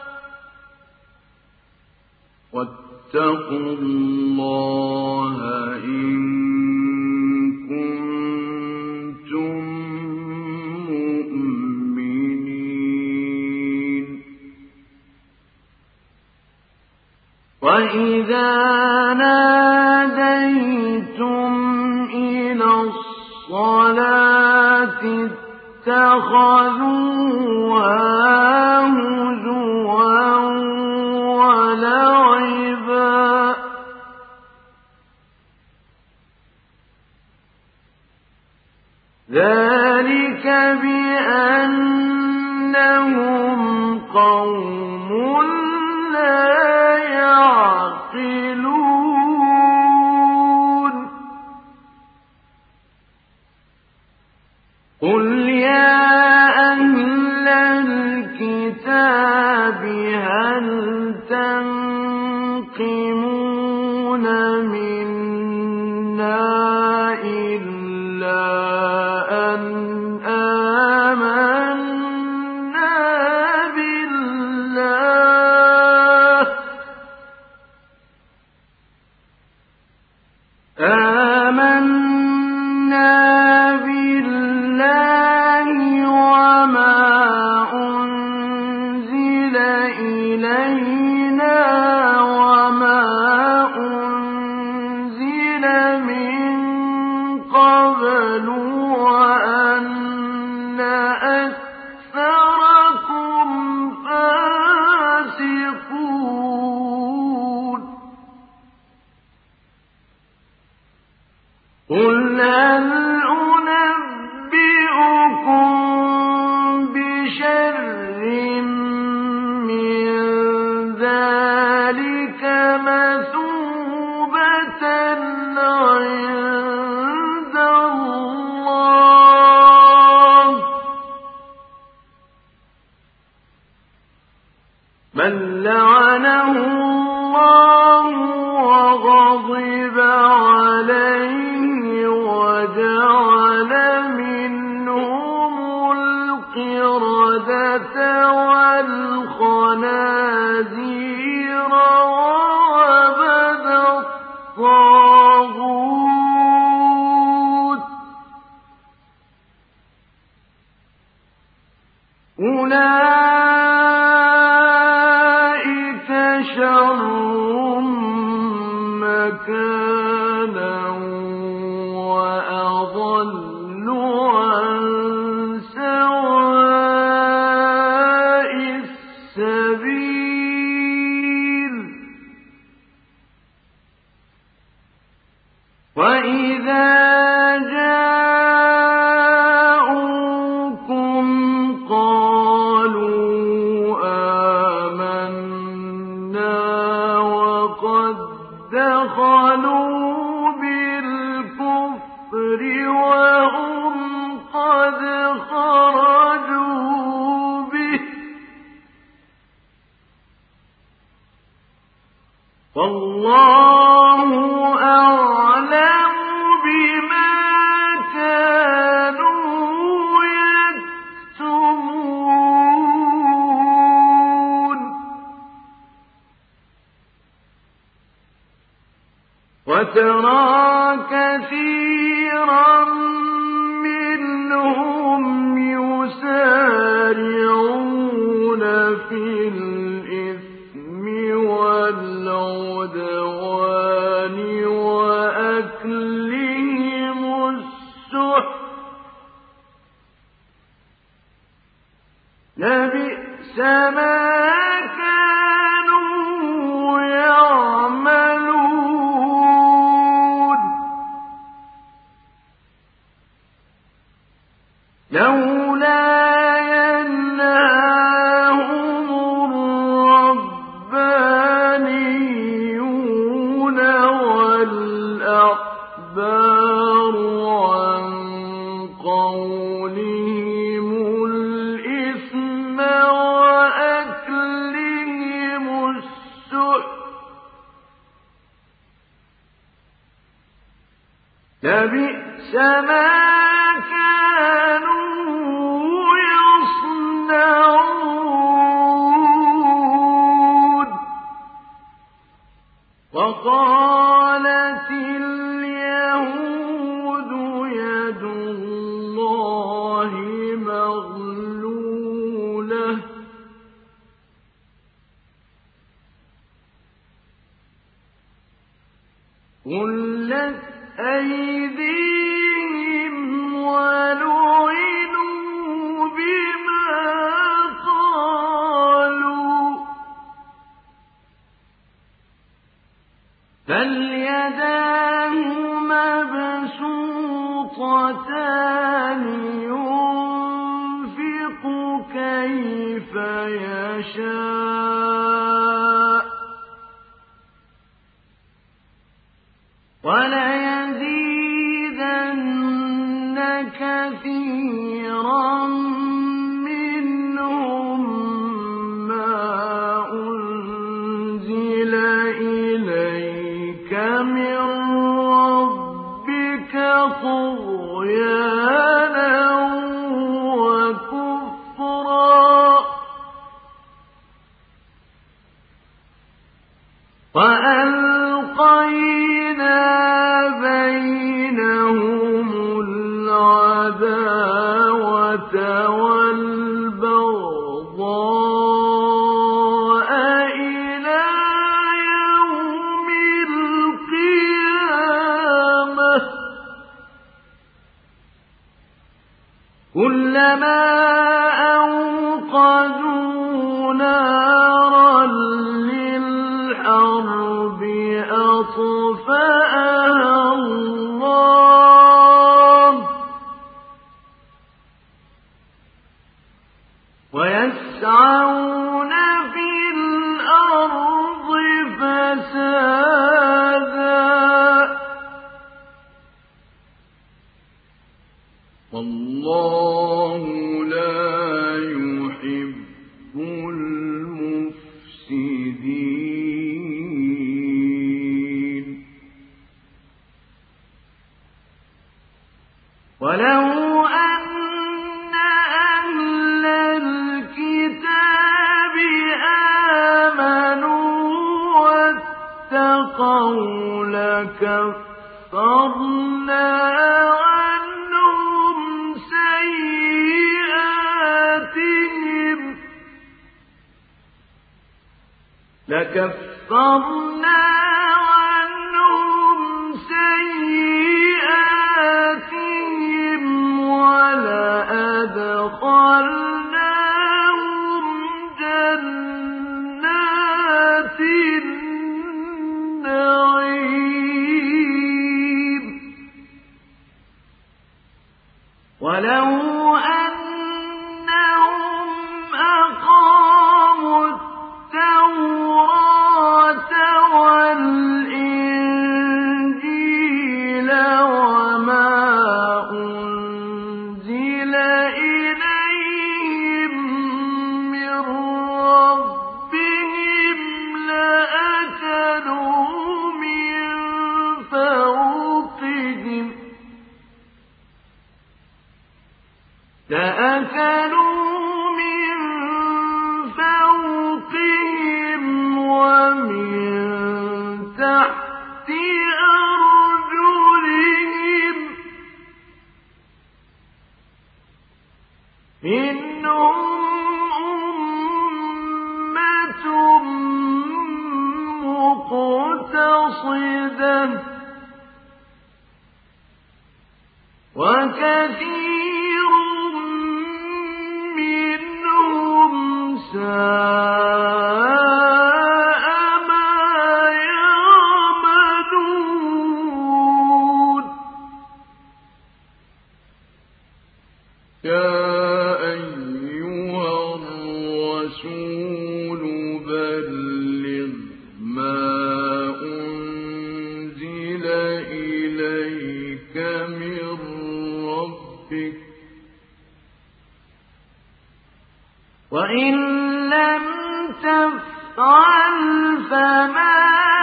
واتقوا الله إن كنتم مؤمنين. وإذا ناديتم إلى الصلاة اتخذوها هزوا ولعبا ذلك بأنهم قوم لا يعقلون. قل يا أهل الكتاب هل تنقمون منا إلا أن آمنا بالله آمنا بالله وما أنزل إلينا وما أنزل من قبل وأن أكثركم فاسقون. قل هل أنبئكم بشر من ذلك مثوبة عند الله من لعنه الله وغضب عليه وجعل منهم القردة والخنازير وعبد الطاغوت أولئك شر مكانا وأضل عن سواء السبيل. وإذا جاءوكم خرجوا به والله أعلم بما كانوا يكتمون وترى كثيرا منهم يسارعون في الإثم والعدوان وأكلهم السحت لبئس ما كانوا يعملون لولا ينهاهم الربانيون والأحبار عن قولهم الإثم وأكلهم السحت لبئس ما كانوا يصنعون وقالت اليهود يد الله مغلولة غلت أيديهم ولعنوا بما قالوا بل يداه مبسوطتان ينفق كيف يشاء وليزيدن كثيرا منهم ما أنزل إليك من ربك طغيانا وكفرا وألقينا بينهم العداوة والبغضاء إلى يوم القيامة كلما أوقدوا نارا للحرب أطفأها الله ويسعون في الأرض فسادا والله لا يحب المفسدين ولو أن أهل الكتاب آمنوا واتقوا لكفرنا عنهم سيئاتهم لكفرنا عنهم سيئاتهم ولأدخلناهم جنات النعيم ولو أنهم أقاموا التوراة والإنجيل وما أنزل إليهم أكلوا من فوقهم ومن تحت أرجلهم منهم أمة مقتصدة وكثير منهم ساء ما يعملون يا أيها الرسول بلغ ما أنزل إليك من ربك وإن لم تفعل فما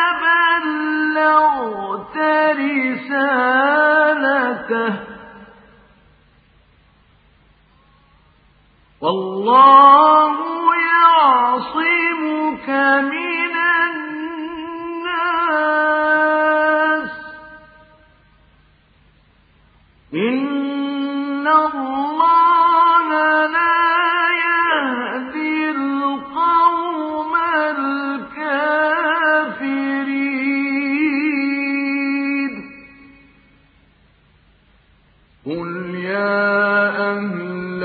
بلغت رسالته والله يعصمك من الناس إن الله لا يهدي القوم الكافرين قل يا أهل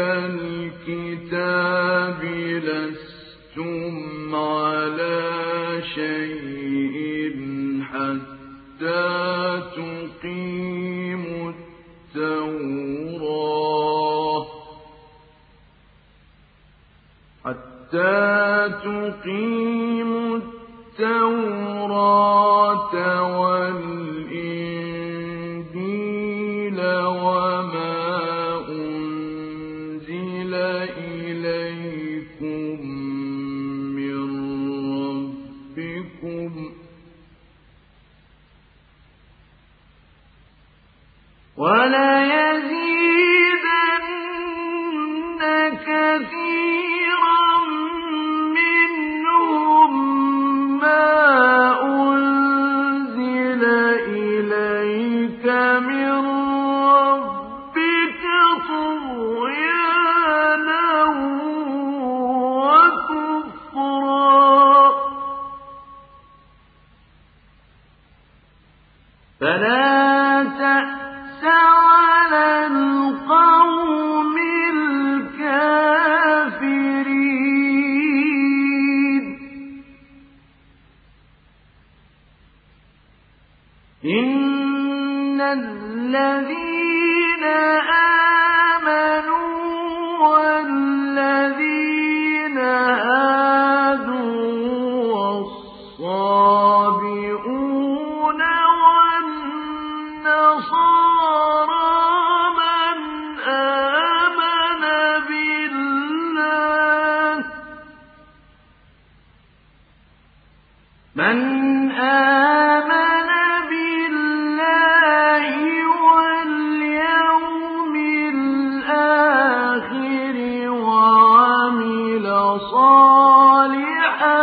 الكتاب لستم على شيء حتى تقيموا التوراة حتى تقيموا التوراة والإنجيل وما أنزل إليكم من ربكم وليزيدن كثيرا منهم ما أنزل إليك من ربك طغيانا وكفرا فلا تأس على القوم الكافرين إن الذين آمنوا والذين هادوا والصابئون والنصارى من آمن بالله من آمن بالله واليوم الآخر وعمل صالحا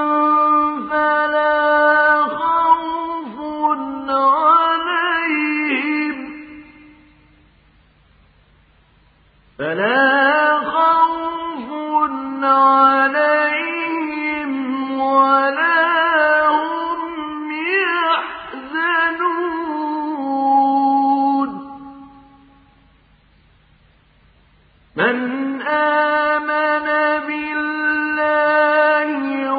فلا خوف عليهم فلا خوف عليهم ولا هم يحزنون من آمن بالله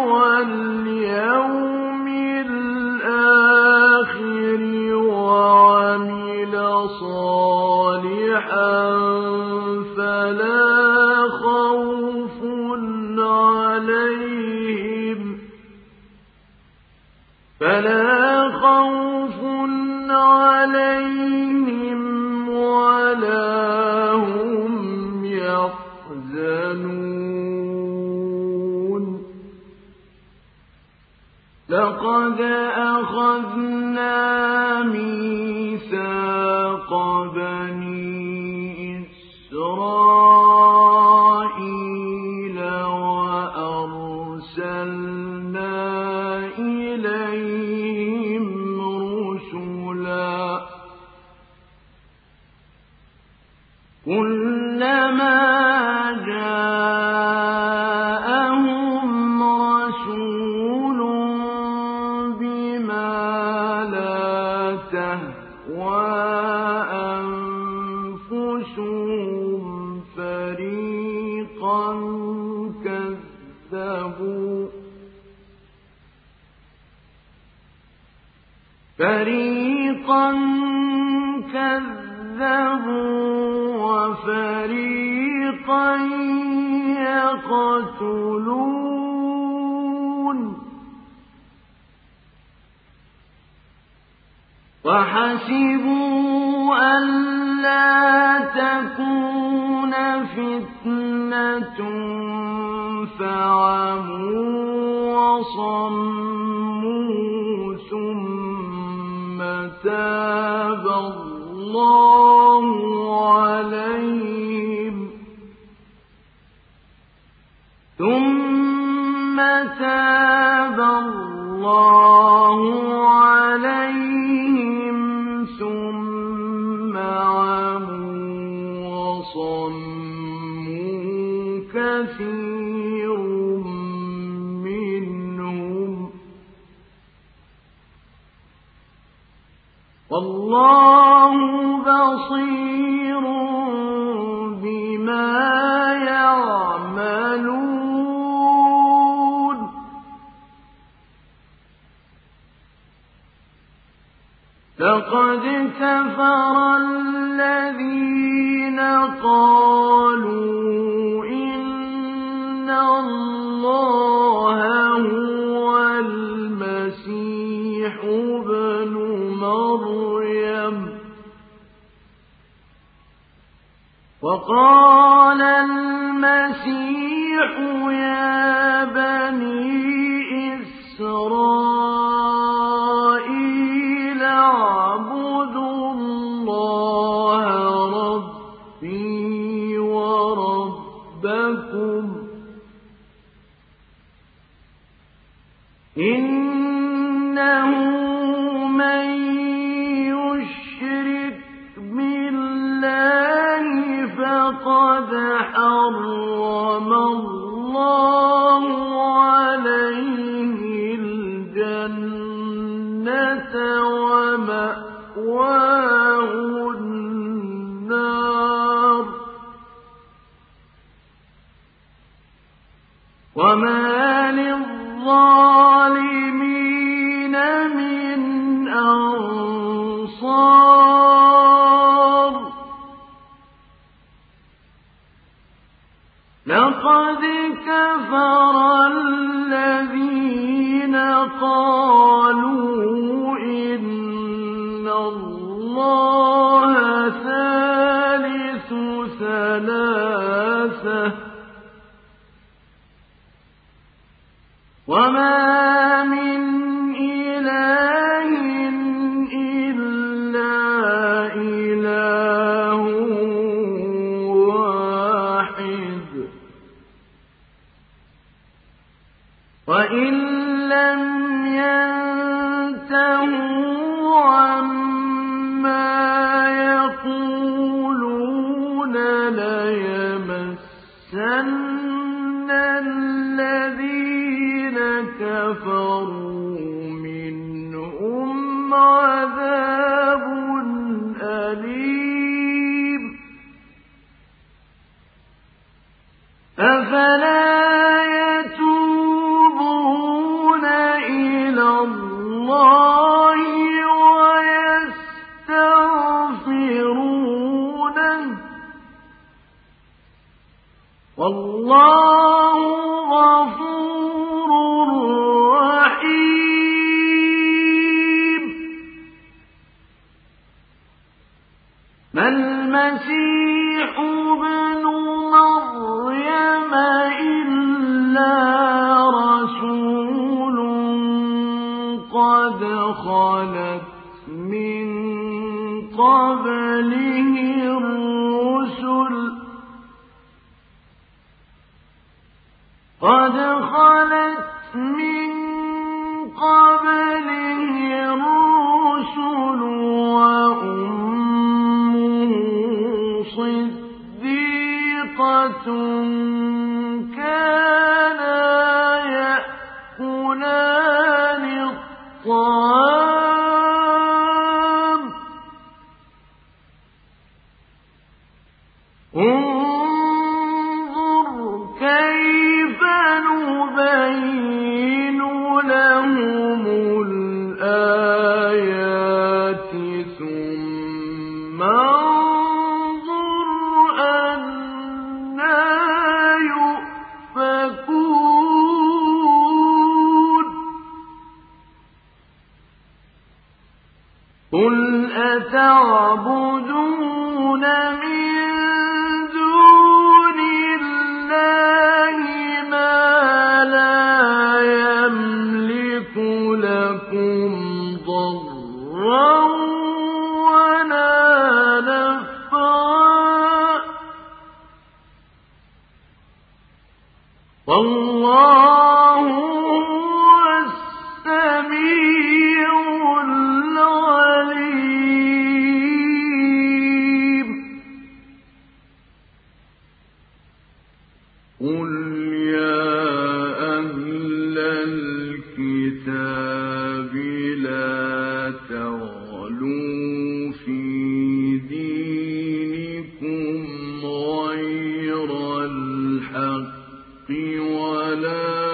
واليوم الآخر وعمل صالحا فلا خوف عليهم فلا خوف عليهم ولا هم يحزنون لقد أخذنا ميثاق بني إسرائيل فريقا كذبوا وفريقا يقتلون وحسبوا ألا تكون فتنة فعموا وصموا ثم تاب الله عليهم ثم تاب الله عليهم ثم عموا وصموا كثير منهم والله بصير بما يعملون لقد كفر الذين قالوا إن الله هو المسيح ابن مريم وقال المسيح يا بني إسرائيل اعبدوا الله ربي وربكم إنه من يشرك بالله فقد حرم الله عليه الجنة ومأواه النار وما للظالمين من أنصار لقد كفر الذين قالوا إن الله ثالث ثلاثة وما من إله إلا إله واحد وإن لم ينتهوا عما يقولون ليمسن الذين كفروا منهم عذاب أليم أفلا يتوبون إلى الله ويستغفرونه والله غفور رحيم ما المسيح ابن مريم إلا رسول قد خلت من قبله الرسل قد خلت من قبله الرسل وأمه صديقة كانا يأكلان الطعام انظر كيف نبين لهم الآيات تعبدون من دون الله ما لا يملك لكم ضرا ولا نفعا والله هو السميع العليم. قل يا أهل الكتاب لا تغلوا في دينكم غير الحق ولا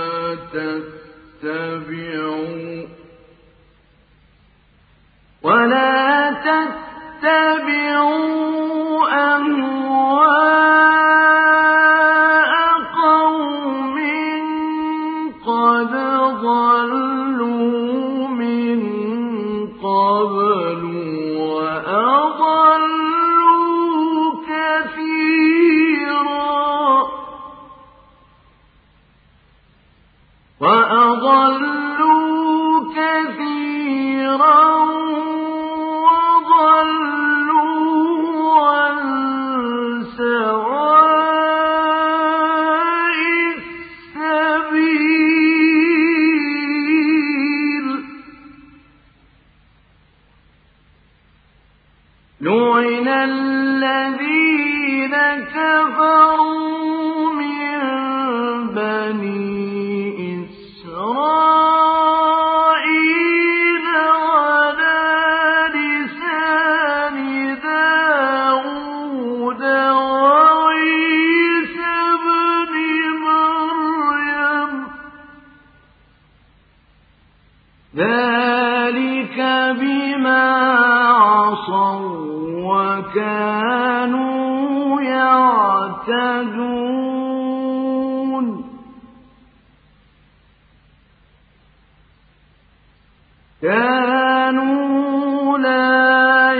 تتبعوا ولا تتبعوا أهواء قوم قد ضلوا من قبل وأضلوا كثيرا وأضلوا كثيرا وضلوا عن سواء السبيل. لعن الذين كفروا من بني إسرائيل على لسان داود وعيسى ابن مريم ذلك بما عصوا وكانوا يعتدون. كانوا لا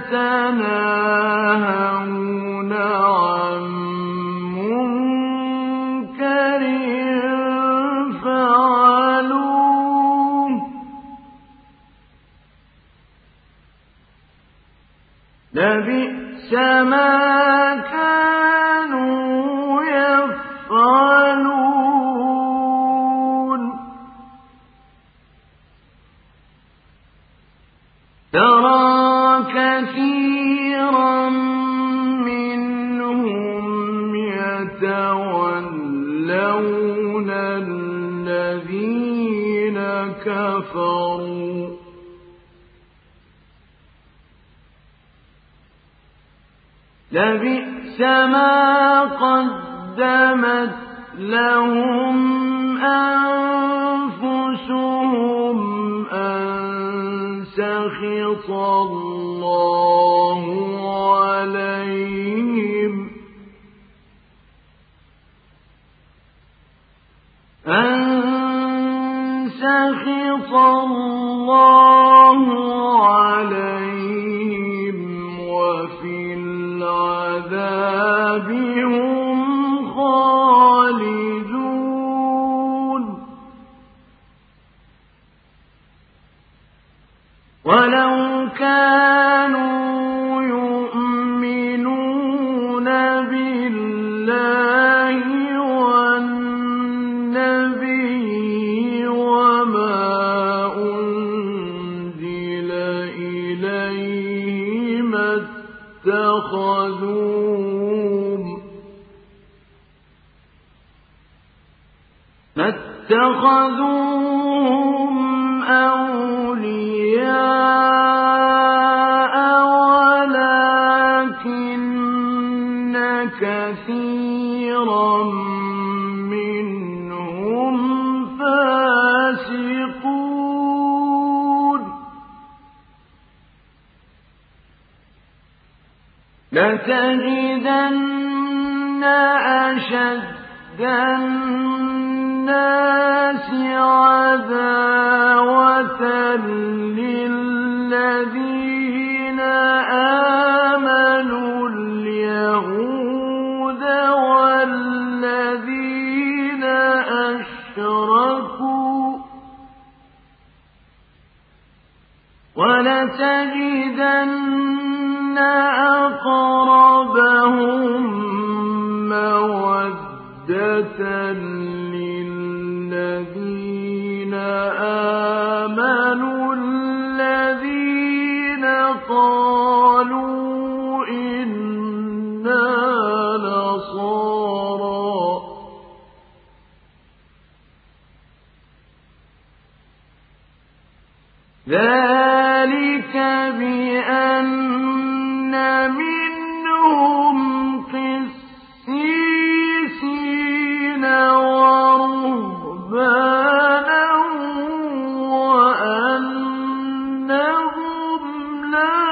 يتناهون عن منكر فعلوه لبئس ما كانوا يفعلون. ترى كثيرا منهم يتولون الذين كفروا لبئس ما قدمت لهم أنفسهم أن سخط الله عليهم أن سخط الله عليهم وفي العذاب هم خالدون. ولو كانوا يؤمنون بالله والنبي وما أنزل إليه ما اتخذوهم ما اتخذوهم أولياء ولكن كثيرا منهم فاسقون. لتجدن أشد الناس عداوة للذين آمنوا اليهود والذين أشركوا ولتجدن أقربهم مودة للذين آمنوا الذين قالوا إنا نصارى ذلك بأن منهم قسيسين ورهبانا وأنهم لا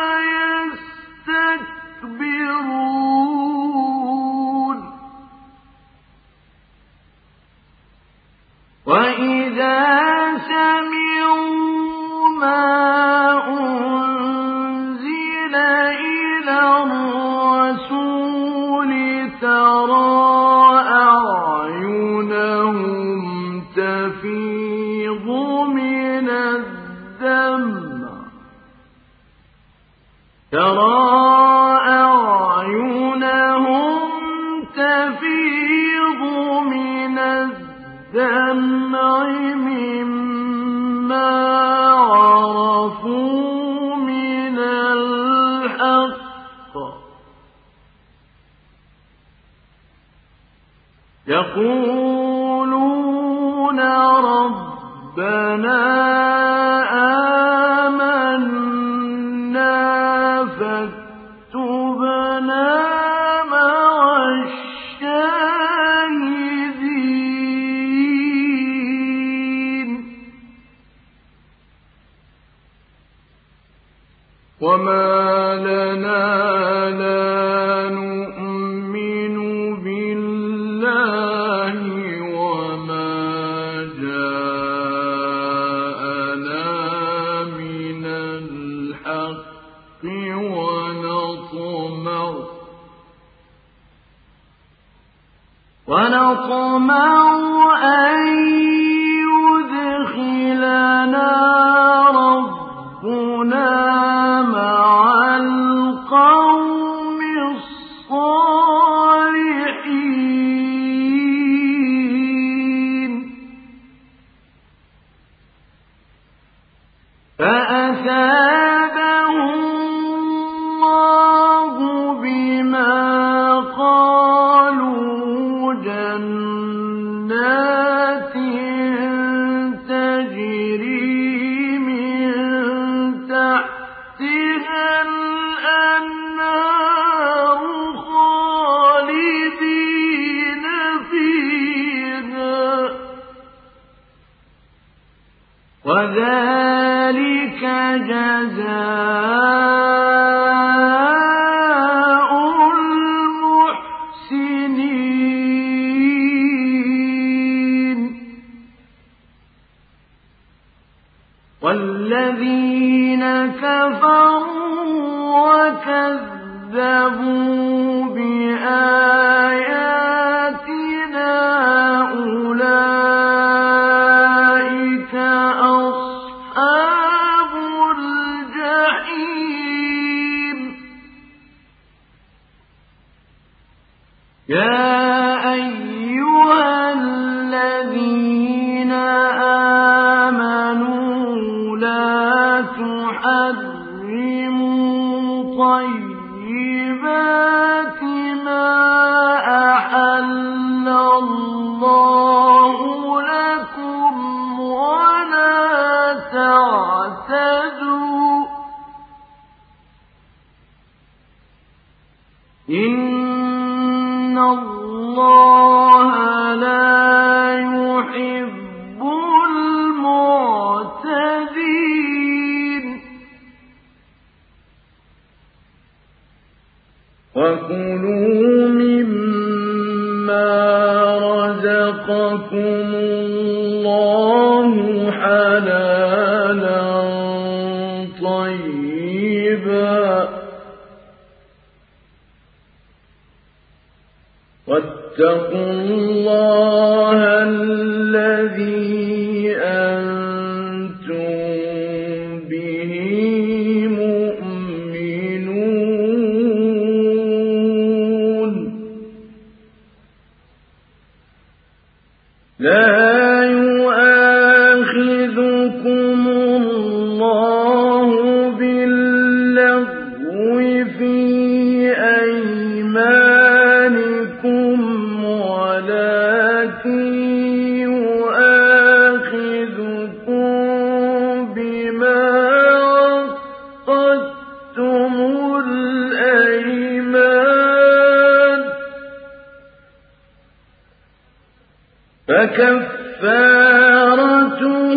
يستكبرون وإذا سمعوا ما أنزل إلى الرسول ترى أعينهم تفيض من الدمع ترى أعينهم تفيض من الدمع مما عرفوا من الحق يقولون ربنا آمنا فاكتبنا مع الشاهدين وما لنا لا نؤمن بالله وما جاءنا من الحق ونطمع ونطمع أن يدخلنا ربنا مع القوم الصالحين فأثابهم الله بما قالوا جنات تجري من تحتها الأنهار خالدين فيها وذلك جزاء المحسنين والذين كفروا وكذبوا بآياتنا أولئك أصحاب الجحيم يا أيها الذين آمنوا لا تحرموا طيبات ما أحل الله لكم ولا تعتدوا إن الله لا يحب المعتدين وكلوا مما رزقكم الله حلالا طيبا واتقوا الله الذي أنتم به مؤمنون لا يؤاخذكم الله باللغو في أيمانكم ولكن يؤاخذكم بما عقدتم الأيمان فكفارته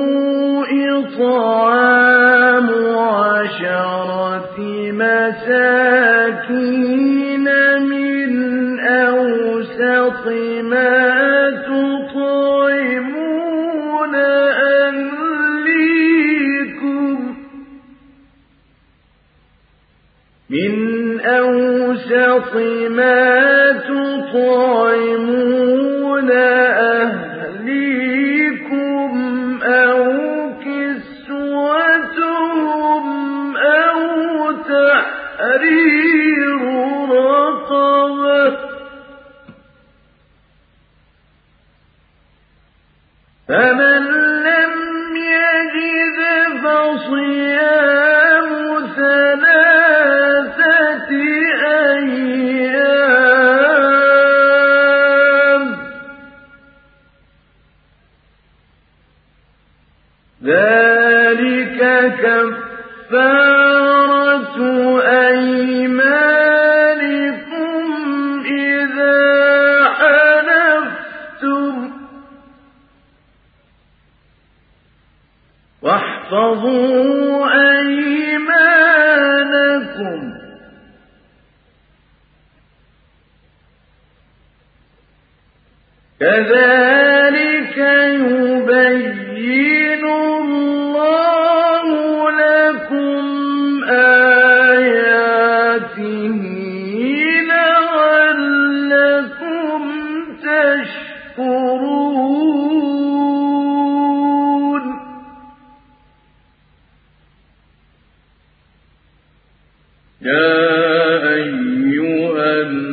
إطعام عشرة مساكين من أوسط ما تطعمون أهليكم من أوسط ما تطعمون أهليكم أو كسوتهم أو تحرير رقبة فمن لم يجد فصيام ثلاثة أيام ذلك كفارة أيمانكم إذا حلفتم واحفظوا أيمانكم كذلك يبين الله لكم آياته لعلكم تشكرون يا أيها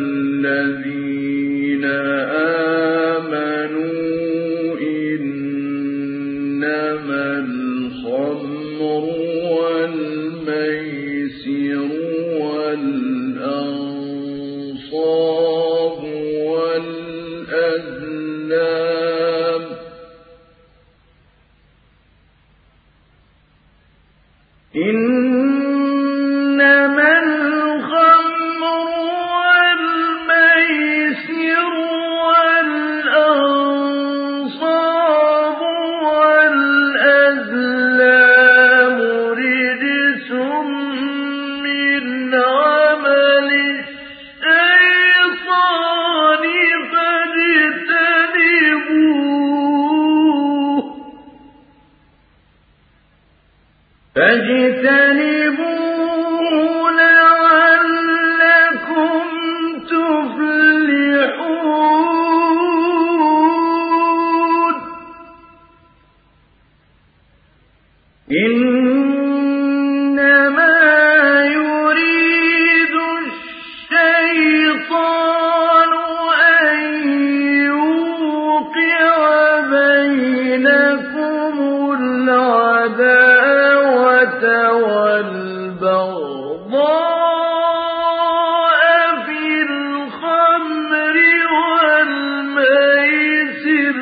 الذين آمنوا إنما الخمر والميسر والأنصاب والأزلام إنما الخمر والميسر والأنصاب والأزلام رجس من عمل الشيطان فاجتنبوه فاجتنبوه لعلكم تفلحون إنما يريد الشيطان أن يوقع بينكم العداوة والبغضاء في الخمر والميسر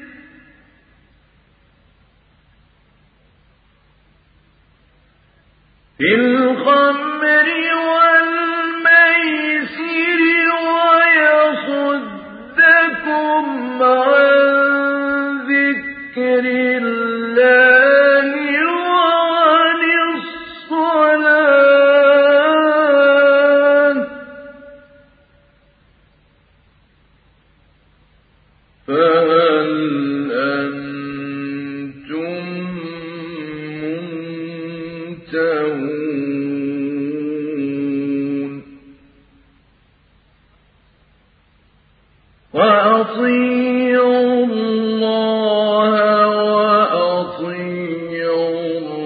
في الخمر والميسر ويصدكم عن ذكر الله وعن الصلاة فهل أنتم منتهون وأطيعوا الله وأطيعوا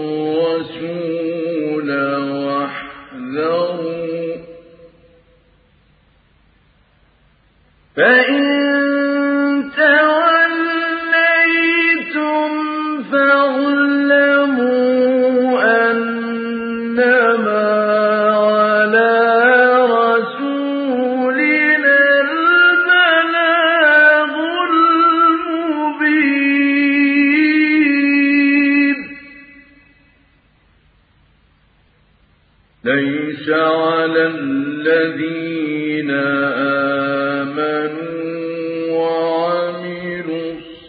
الرسول واحذروا فإن توليتم فاعلموا أنما على رسولنا البلاغ المبين ليس على الذين آمنوا وعملوا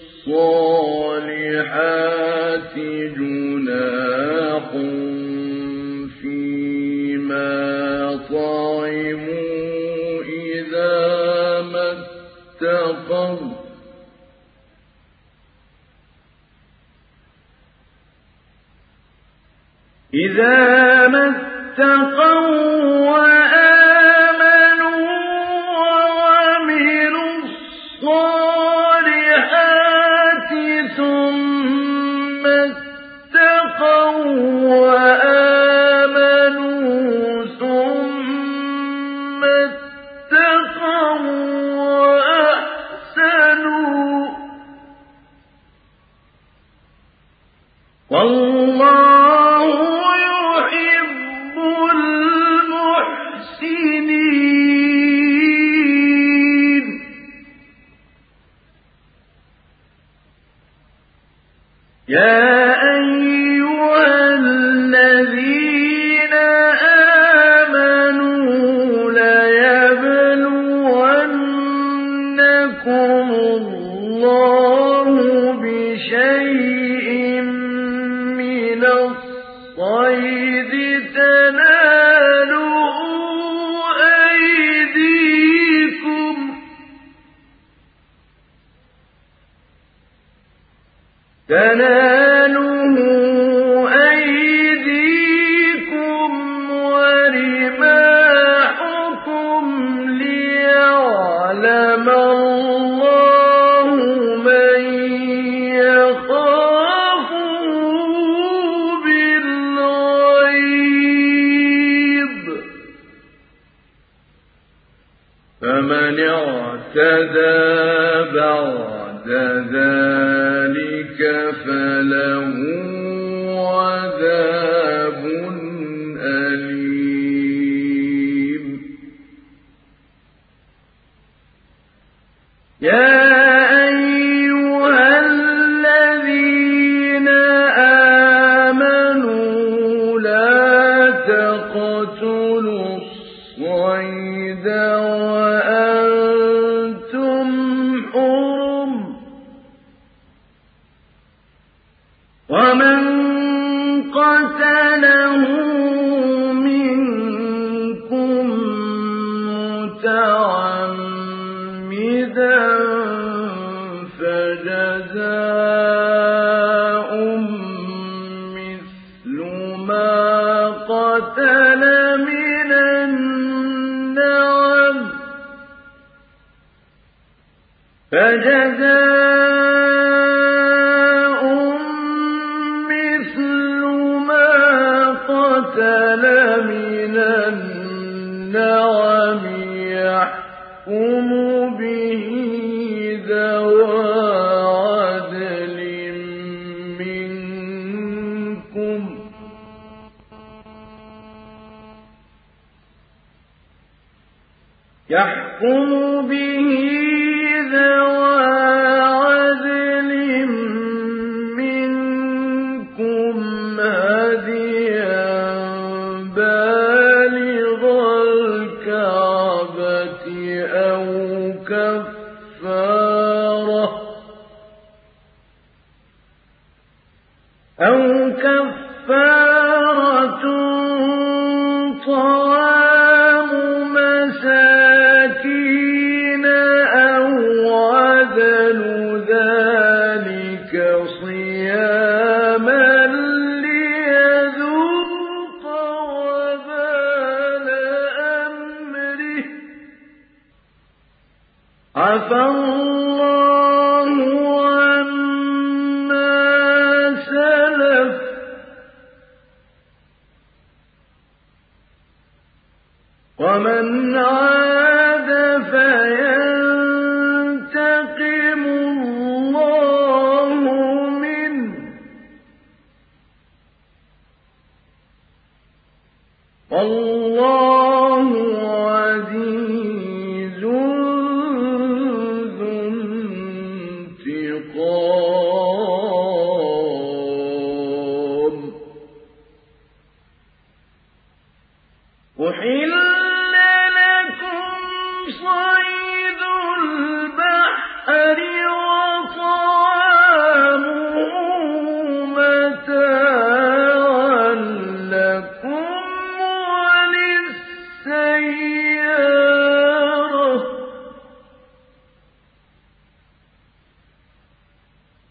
الصالحات جناح فيما طعموا إذا ما اتقوا إذا ما اتقوا وآمنوا وعملوا الصالحات ثم اتقوا وآمنوا ثم اتقوا وأحسنوا والله يحب المحسنين يا أيها الذين آمنوا ليبلونكم الله بشيء من الصيد تناله أيديكم تناله أيديكم ورماحكم ليعلم الله من يخافه بالغيب فمن اعتدى بعد ذلك فله عذاب أليم يا أيها الذين آمنوا لا تقتلوا الصيد وأنتم حرم ومن قتله منكم متعمدا فجزاء مثل ما قتل من النعم فجزاء مثل ما قتل من النعم يحكم به ذوى عدل منكم يحكم به ذوى عدل منكم هديا بالغ الكعبة أو كفارة أو كفارة طعام مساكين أو عدل ذلك صياما ليذوق وبال أمره عفى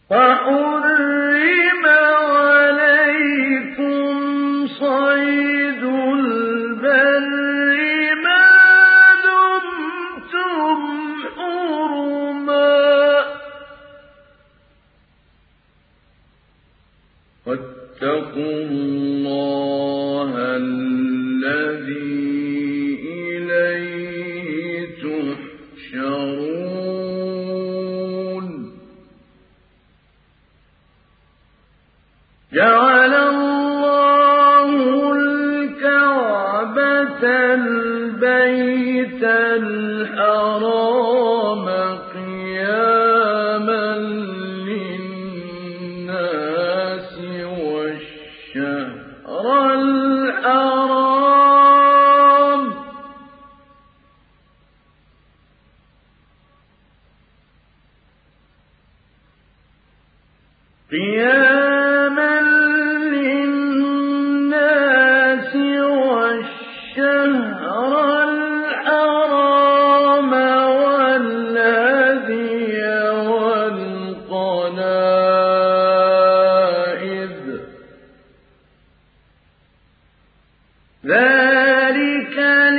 وحرم عليكم صيد البر ما دمتم حرما واتقوا الله الذي إليه تحشرون جعل الله الكعبة البيت الحرام قياما للناس والشهر الحرام قياما للناس والشهر الحرام والهدي والقلائد ذلك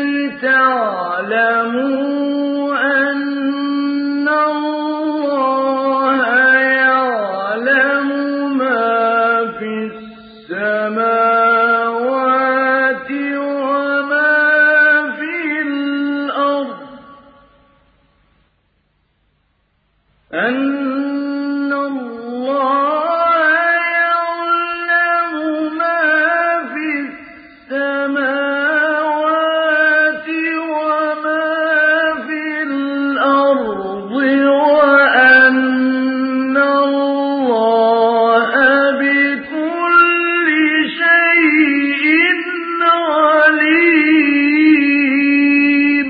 لتعلموا أن الله يعلم ما في السماوات وما في الأرض أن الله يعلم ما في السماوات وما في الأرض وأن الله بكل شيء عليم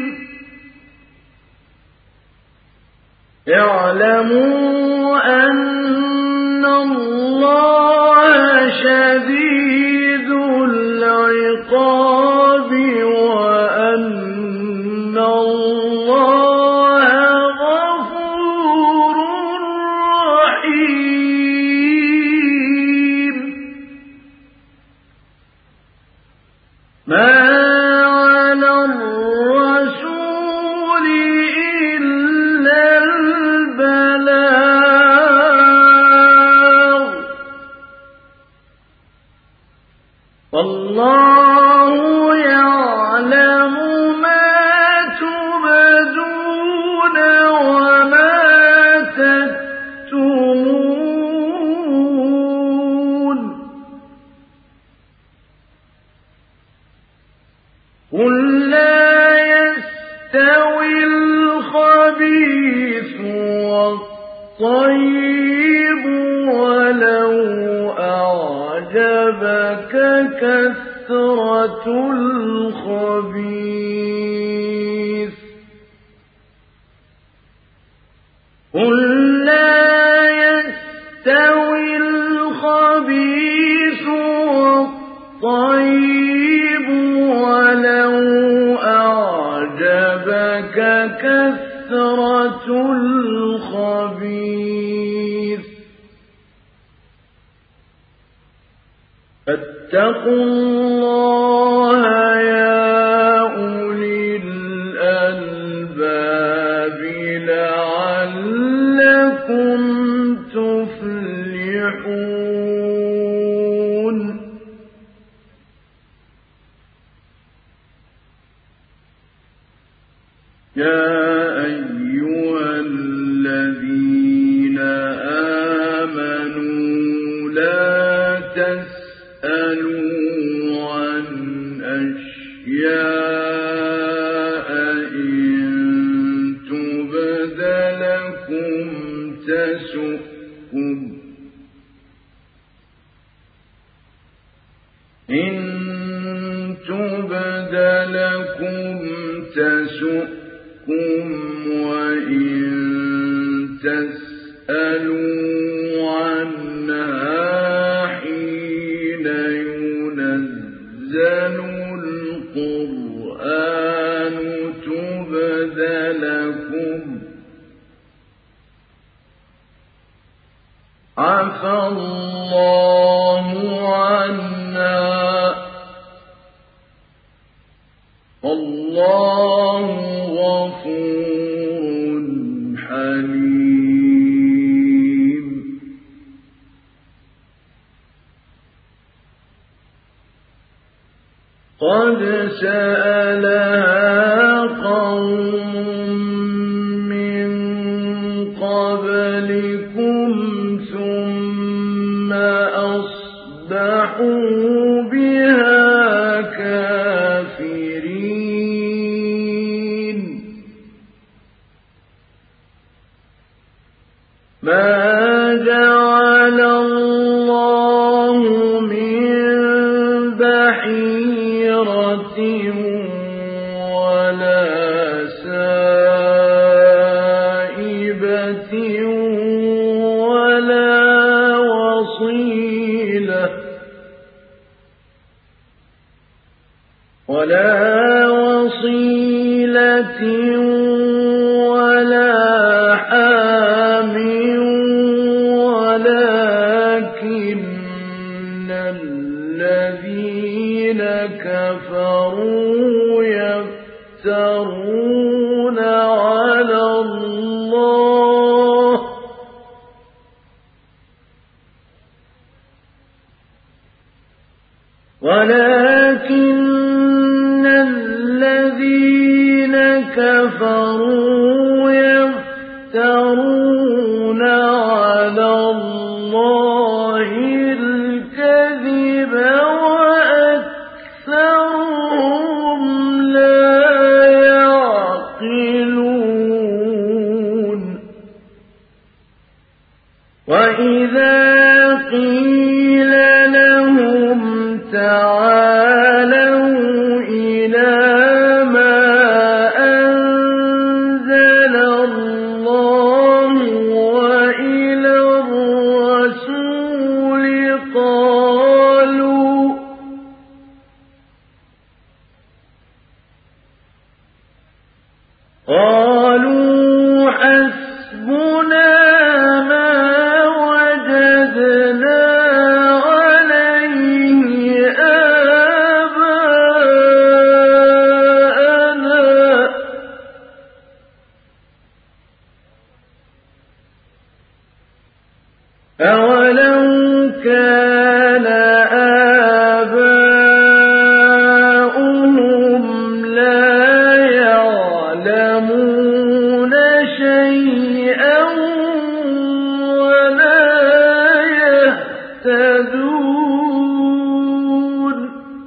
اعلموا أن الله شديد العقاب وأن الله غفور رحيم ما على الرسول إلا البلاغ والله يعلم ما تبدون وما تكتمون قل لا يستوي الخبيث والطيب ولو أعجبك كثرة الخبيث قل لا يستوي الخبيث والطيب ولو أعجبك كثرة الخبيث فاتقوا الله يا أولي الألباب لعلكم تفلحون يا أيها الذين آمنوا لا تسألوا عن أشياء إن تبد لكم تسؤكم إن تبد لكم تسؤكم وإن تسألوا عنها حين ينزل القرآن تبد لكم عفى الله عنها والله غفور حليم. قد سألها قوم من قبلكم ثم أصبحوا بها كافرين. ما جعل الله من بحيرة ولا سائبة ولا وصيلة ولا وصيلة ولا حام ولكن الذين كفروا يفترون على الله ولكن الذين كفروا يفترون على الله الكذب وأكثرهم لا يعقلون. وإذا قيل لهم تعالوا إلى ما أنزل الله وإلى الرسول قالوا قالوا حسبنا ما وجدنا أولو كان آباؤهم لا يعلمون شيئا ولا يهتدون.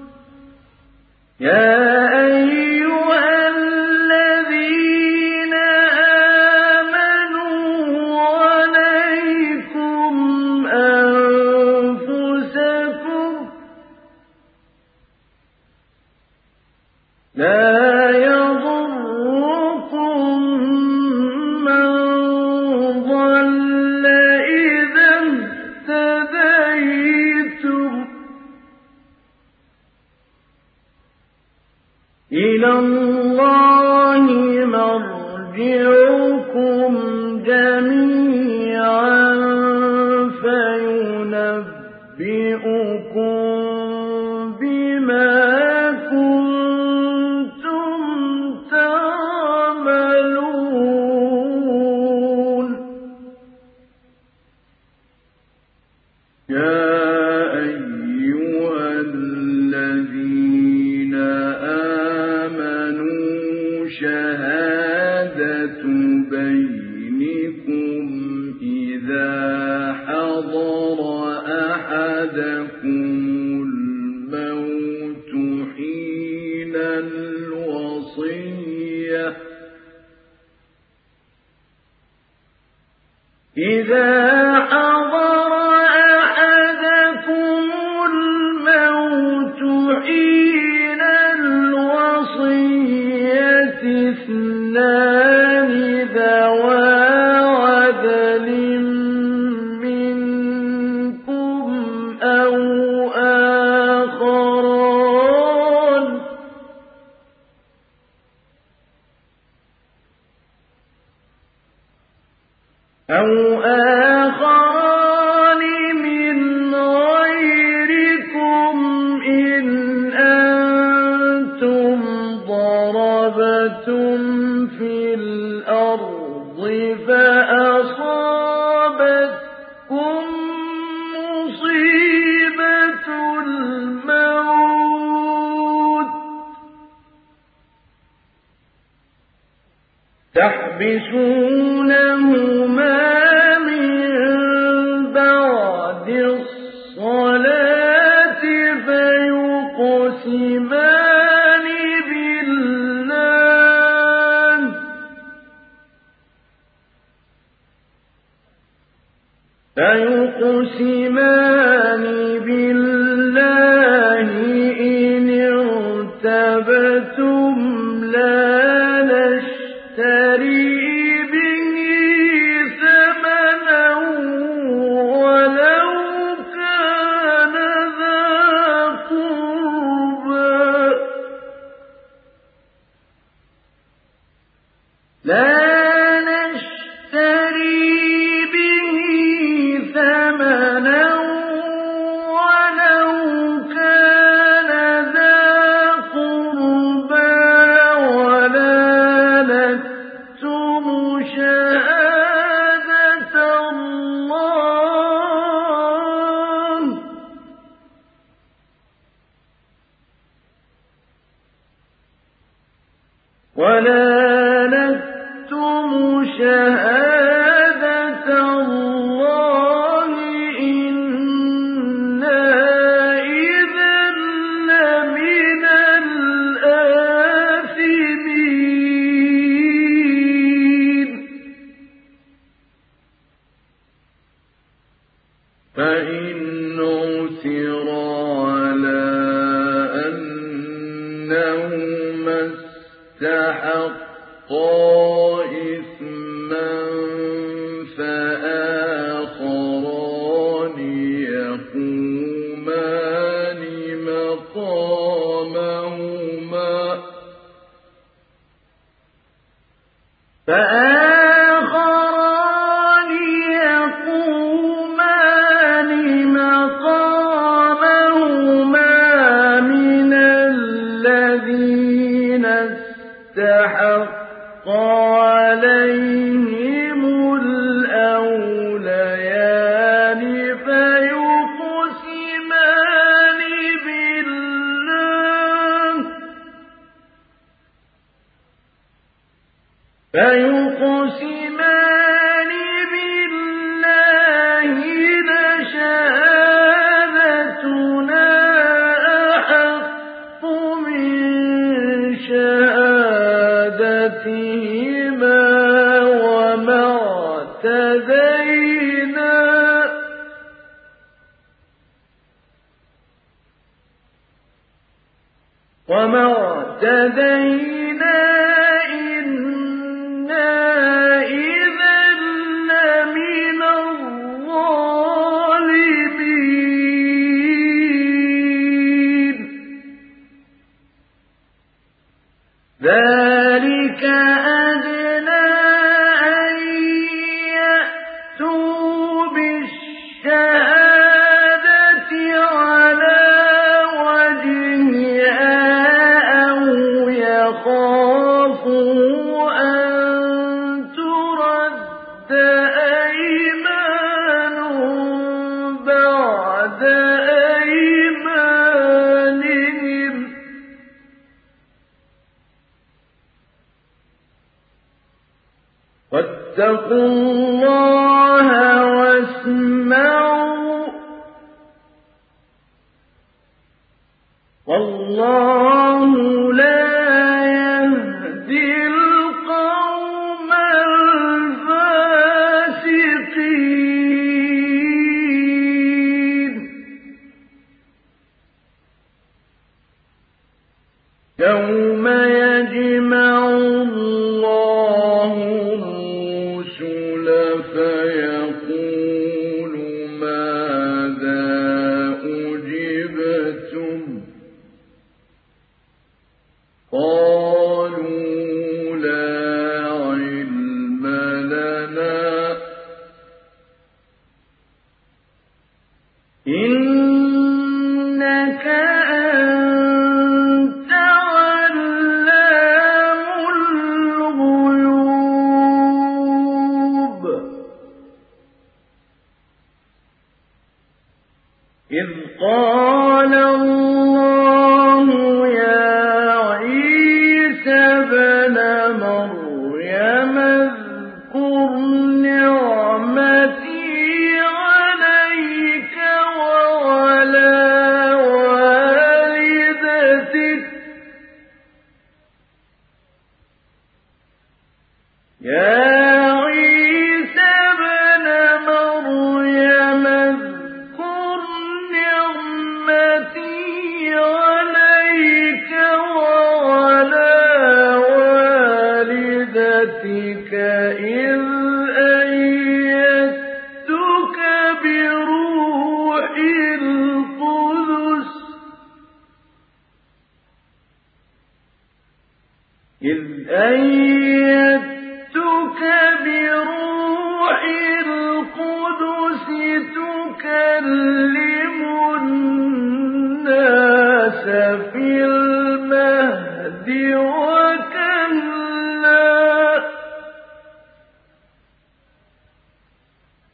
يا لا يضركم من ضل إذا اهتديتم إلى الله مرجعكم جميعا فينبئكم بما شهادة بينكم إذا حضر أحدكم الموت حين الوصية إذا حضر أحدكم الموت حين الوصية اثنان ذوى عدل منكم أو آخران أو آخران يحبسونهما من بعد الصلاة فيقسمان بالله فيقسمان بالله إن ارتبتم لا نشتري به ثمنا ولو كان ذا قربى لا نشتري به ثمنا ولو كان ذا قربى ولا نكتم شهادة الله ولا نكتم شهادة الله إنا إذا لمن الآثمين فإن عثر على أنهما استحقا إثما فآخران يقومان مقامهما فآخران يقومان مقامهما من الذين استحق عليهم الأوليان فيقسمان بالله فيقسمان بالله لشهادتنا أحق من شهادتهما وما اعتدينا وما اعتدينا إنا إذا لمن الظالمين ذلك أدنى أن يأتوا بالشهادة على وجهها أو يخافوا أن ترد أيمان بعد أيمانهم واتقوا الله واسمعوا والله لا يهدي القوم الفاسقين يوم يجمع الله الرسل فيقول ماذا أجبتم قالوا لا علم لنا إنك أنت علام الغيوب إذ قال الله يا عيسى ابن مريم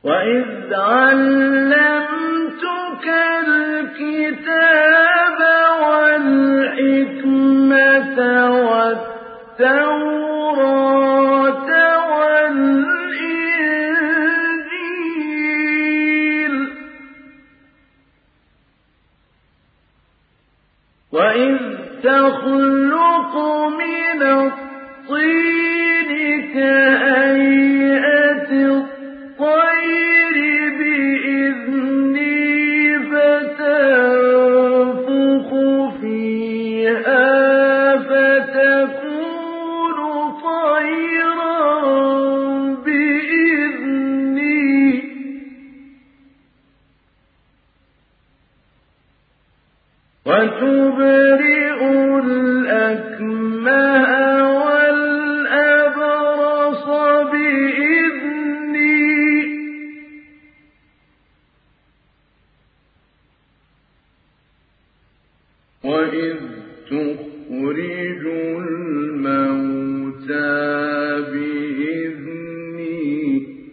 وإذ علمتك الكتاب والحكمة والتوراة والإنجيل وإذ تخلق من الطين كهيئة الطير بإذني فتنفخ فيها فتكون طيرا بإذني وتبرئ الأكمه والأبرص بإذني وإذ تخرج الموتى بإذني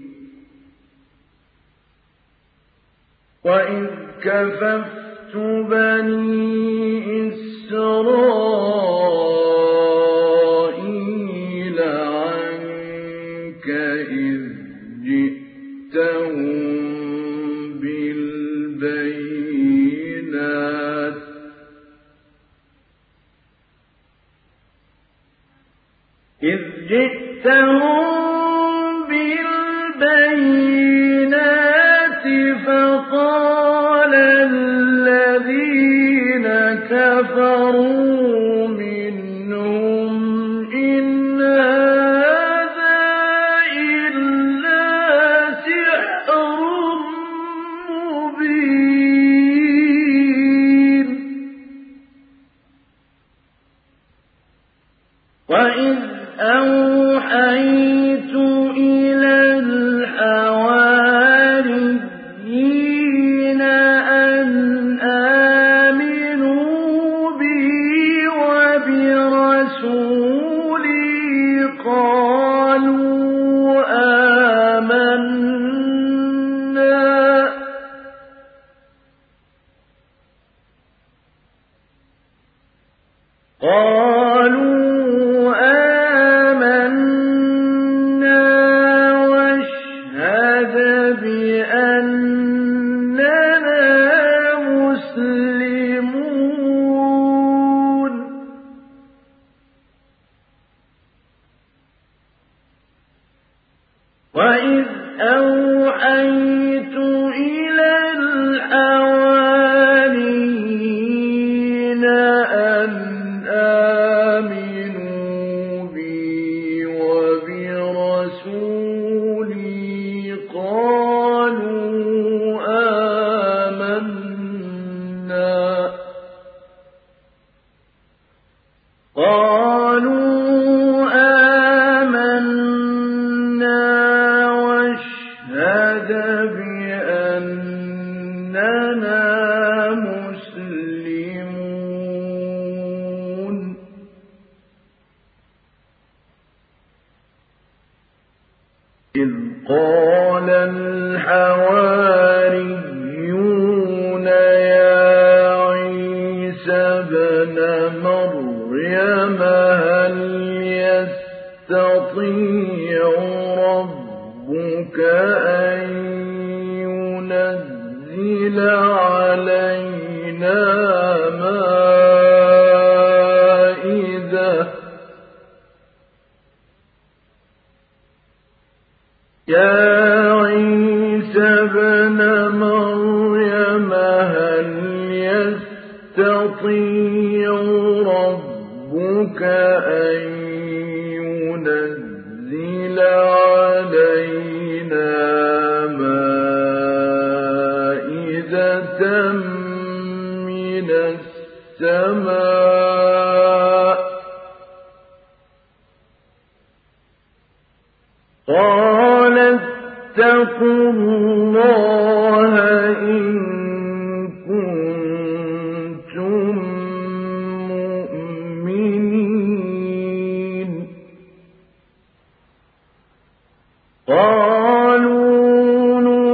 وإذ كففت بني إسرائيل عنك إذ جئتهم بالبينات إذ جئتهم بالبينات فقال الذين كفروا منهم إن هذا إلا سحر مبين وإذ أوحيت إلى الحواريين أن آمنوا بي وبرسولي قالوا آمنا قالوا وإذ أوحيت إلى الحواريين أن آمنوا بي وبرسولي قالوا آمنا قالوا بأننا مسلمون إذ قال الحواريون يا عيسى ابن مريم هل يستطيع ربك أن ينزل علينا مائدة يا عيسى ابن مريم هل يستطيع ربك أن ينزل علينا مائدة من السماء قال اتقوا الله إن كنتم مؤمنين قالوا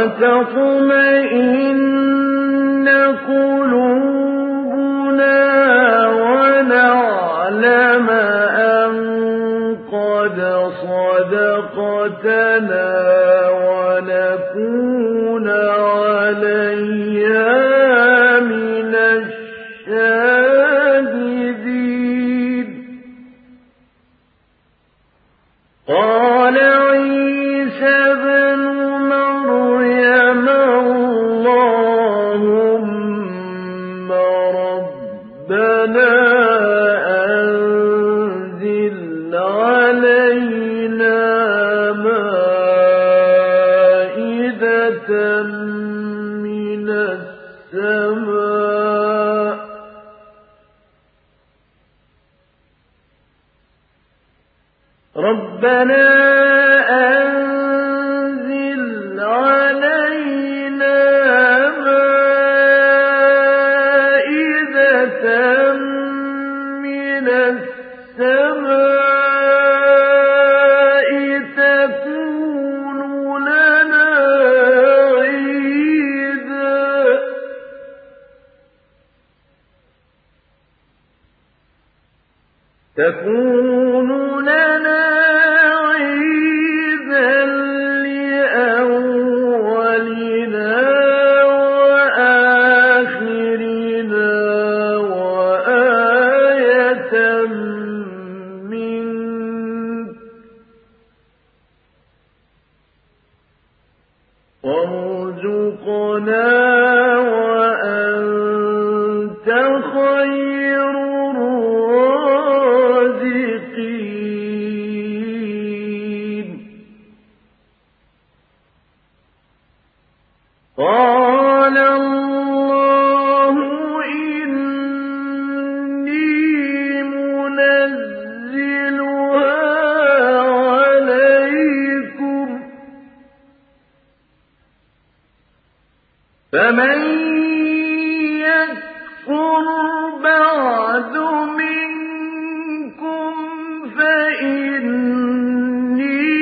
وتطمئن قلوبنا ونعلم أن قد صدقتنا ونكون عليها من الشاهدين. قال عيسى ابن مريم اللهم ربنا أنزل علينا مائدة من السماء ربنا أنزل علينا مائدة من السماء تكون لنا عيدا تكون لنا عيدا لأولنا وآخرنا وآية منك وارزقنا وأنت خير الرازقين. قال الله إني منزلها عليكم فمن يكفر بعد منكم فإني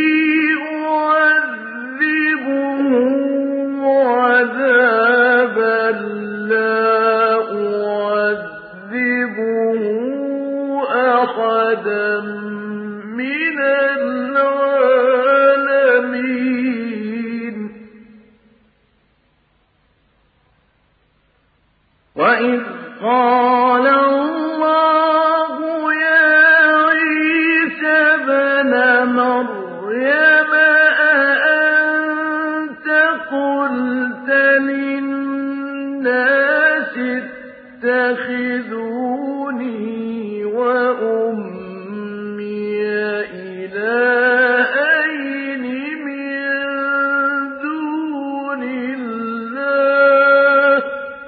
أعذبه عذابا لا أعذبه أحدا من العالمين. وإذ قال الله يا عيسى ابن مريم أأنت قلت للناس اتخذوني وأمي إلهين من دون الله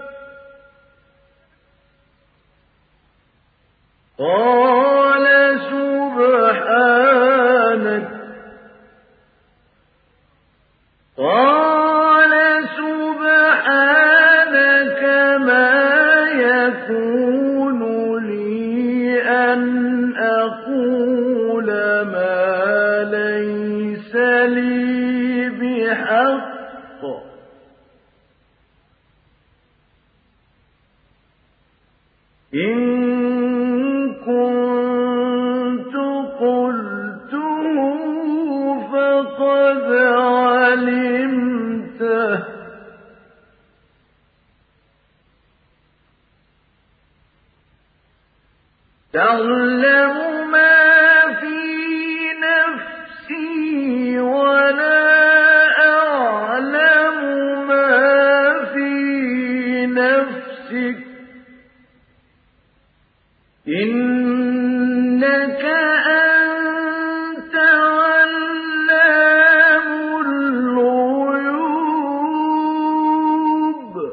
قال سبحانك قال سبحانك ما يكون لي أن أقول ما ليس لي بحق إن كنت قلته فقد علمته تعلم ما في نفسي ولا أعلم ما في نفسك إنك أنت علام الغيوب.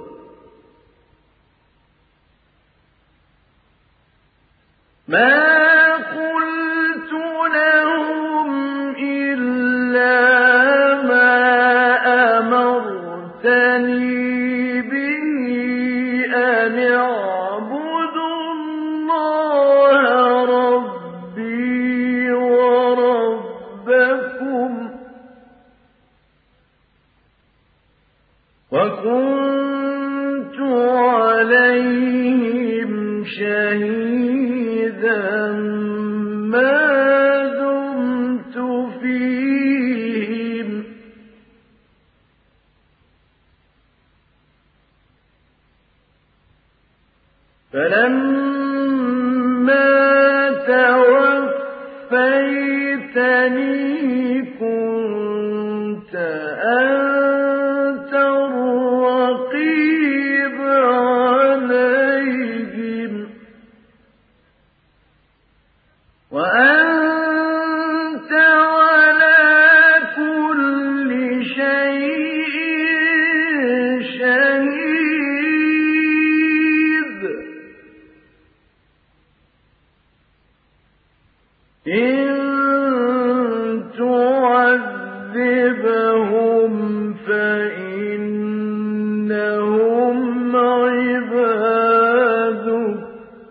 ما وكنت عليهم شهيدا ما دمت فيهم فلما توفيتني كنت أنت الرقيب عليهم وأنت على كل شيء شهيد إن تعذبهم فإنهم عبادك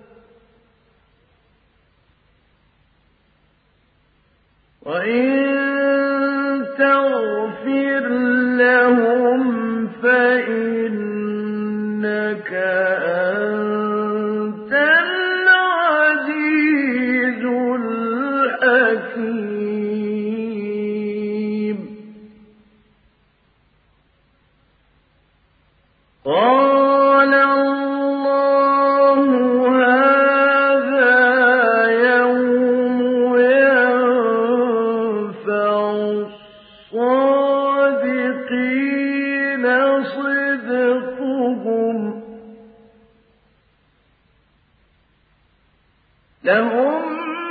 وإن تغفر لهم فإنك أنت العزيز الحكيم قال الله هذا يوم ينفع الصادقين صدقهم لهم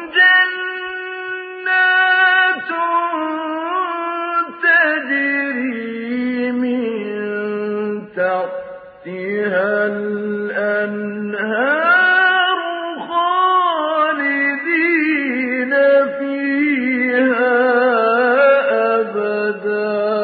جنات تجري من تحتها الأنهار خالدين فيها أبدا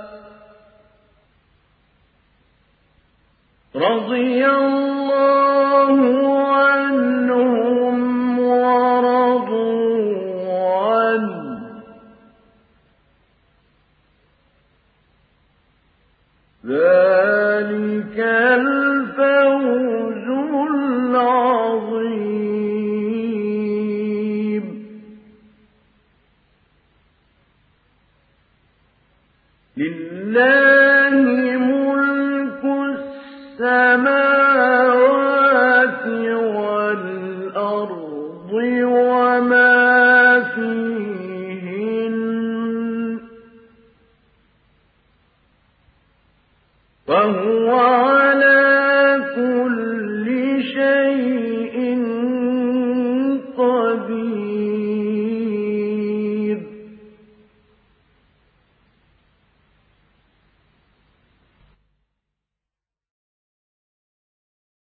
رضي الله عنهم ورضوا عنه ذلك الفوز العظيم لله ملك السماوات والأرض وما فيهن وهو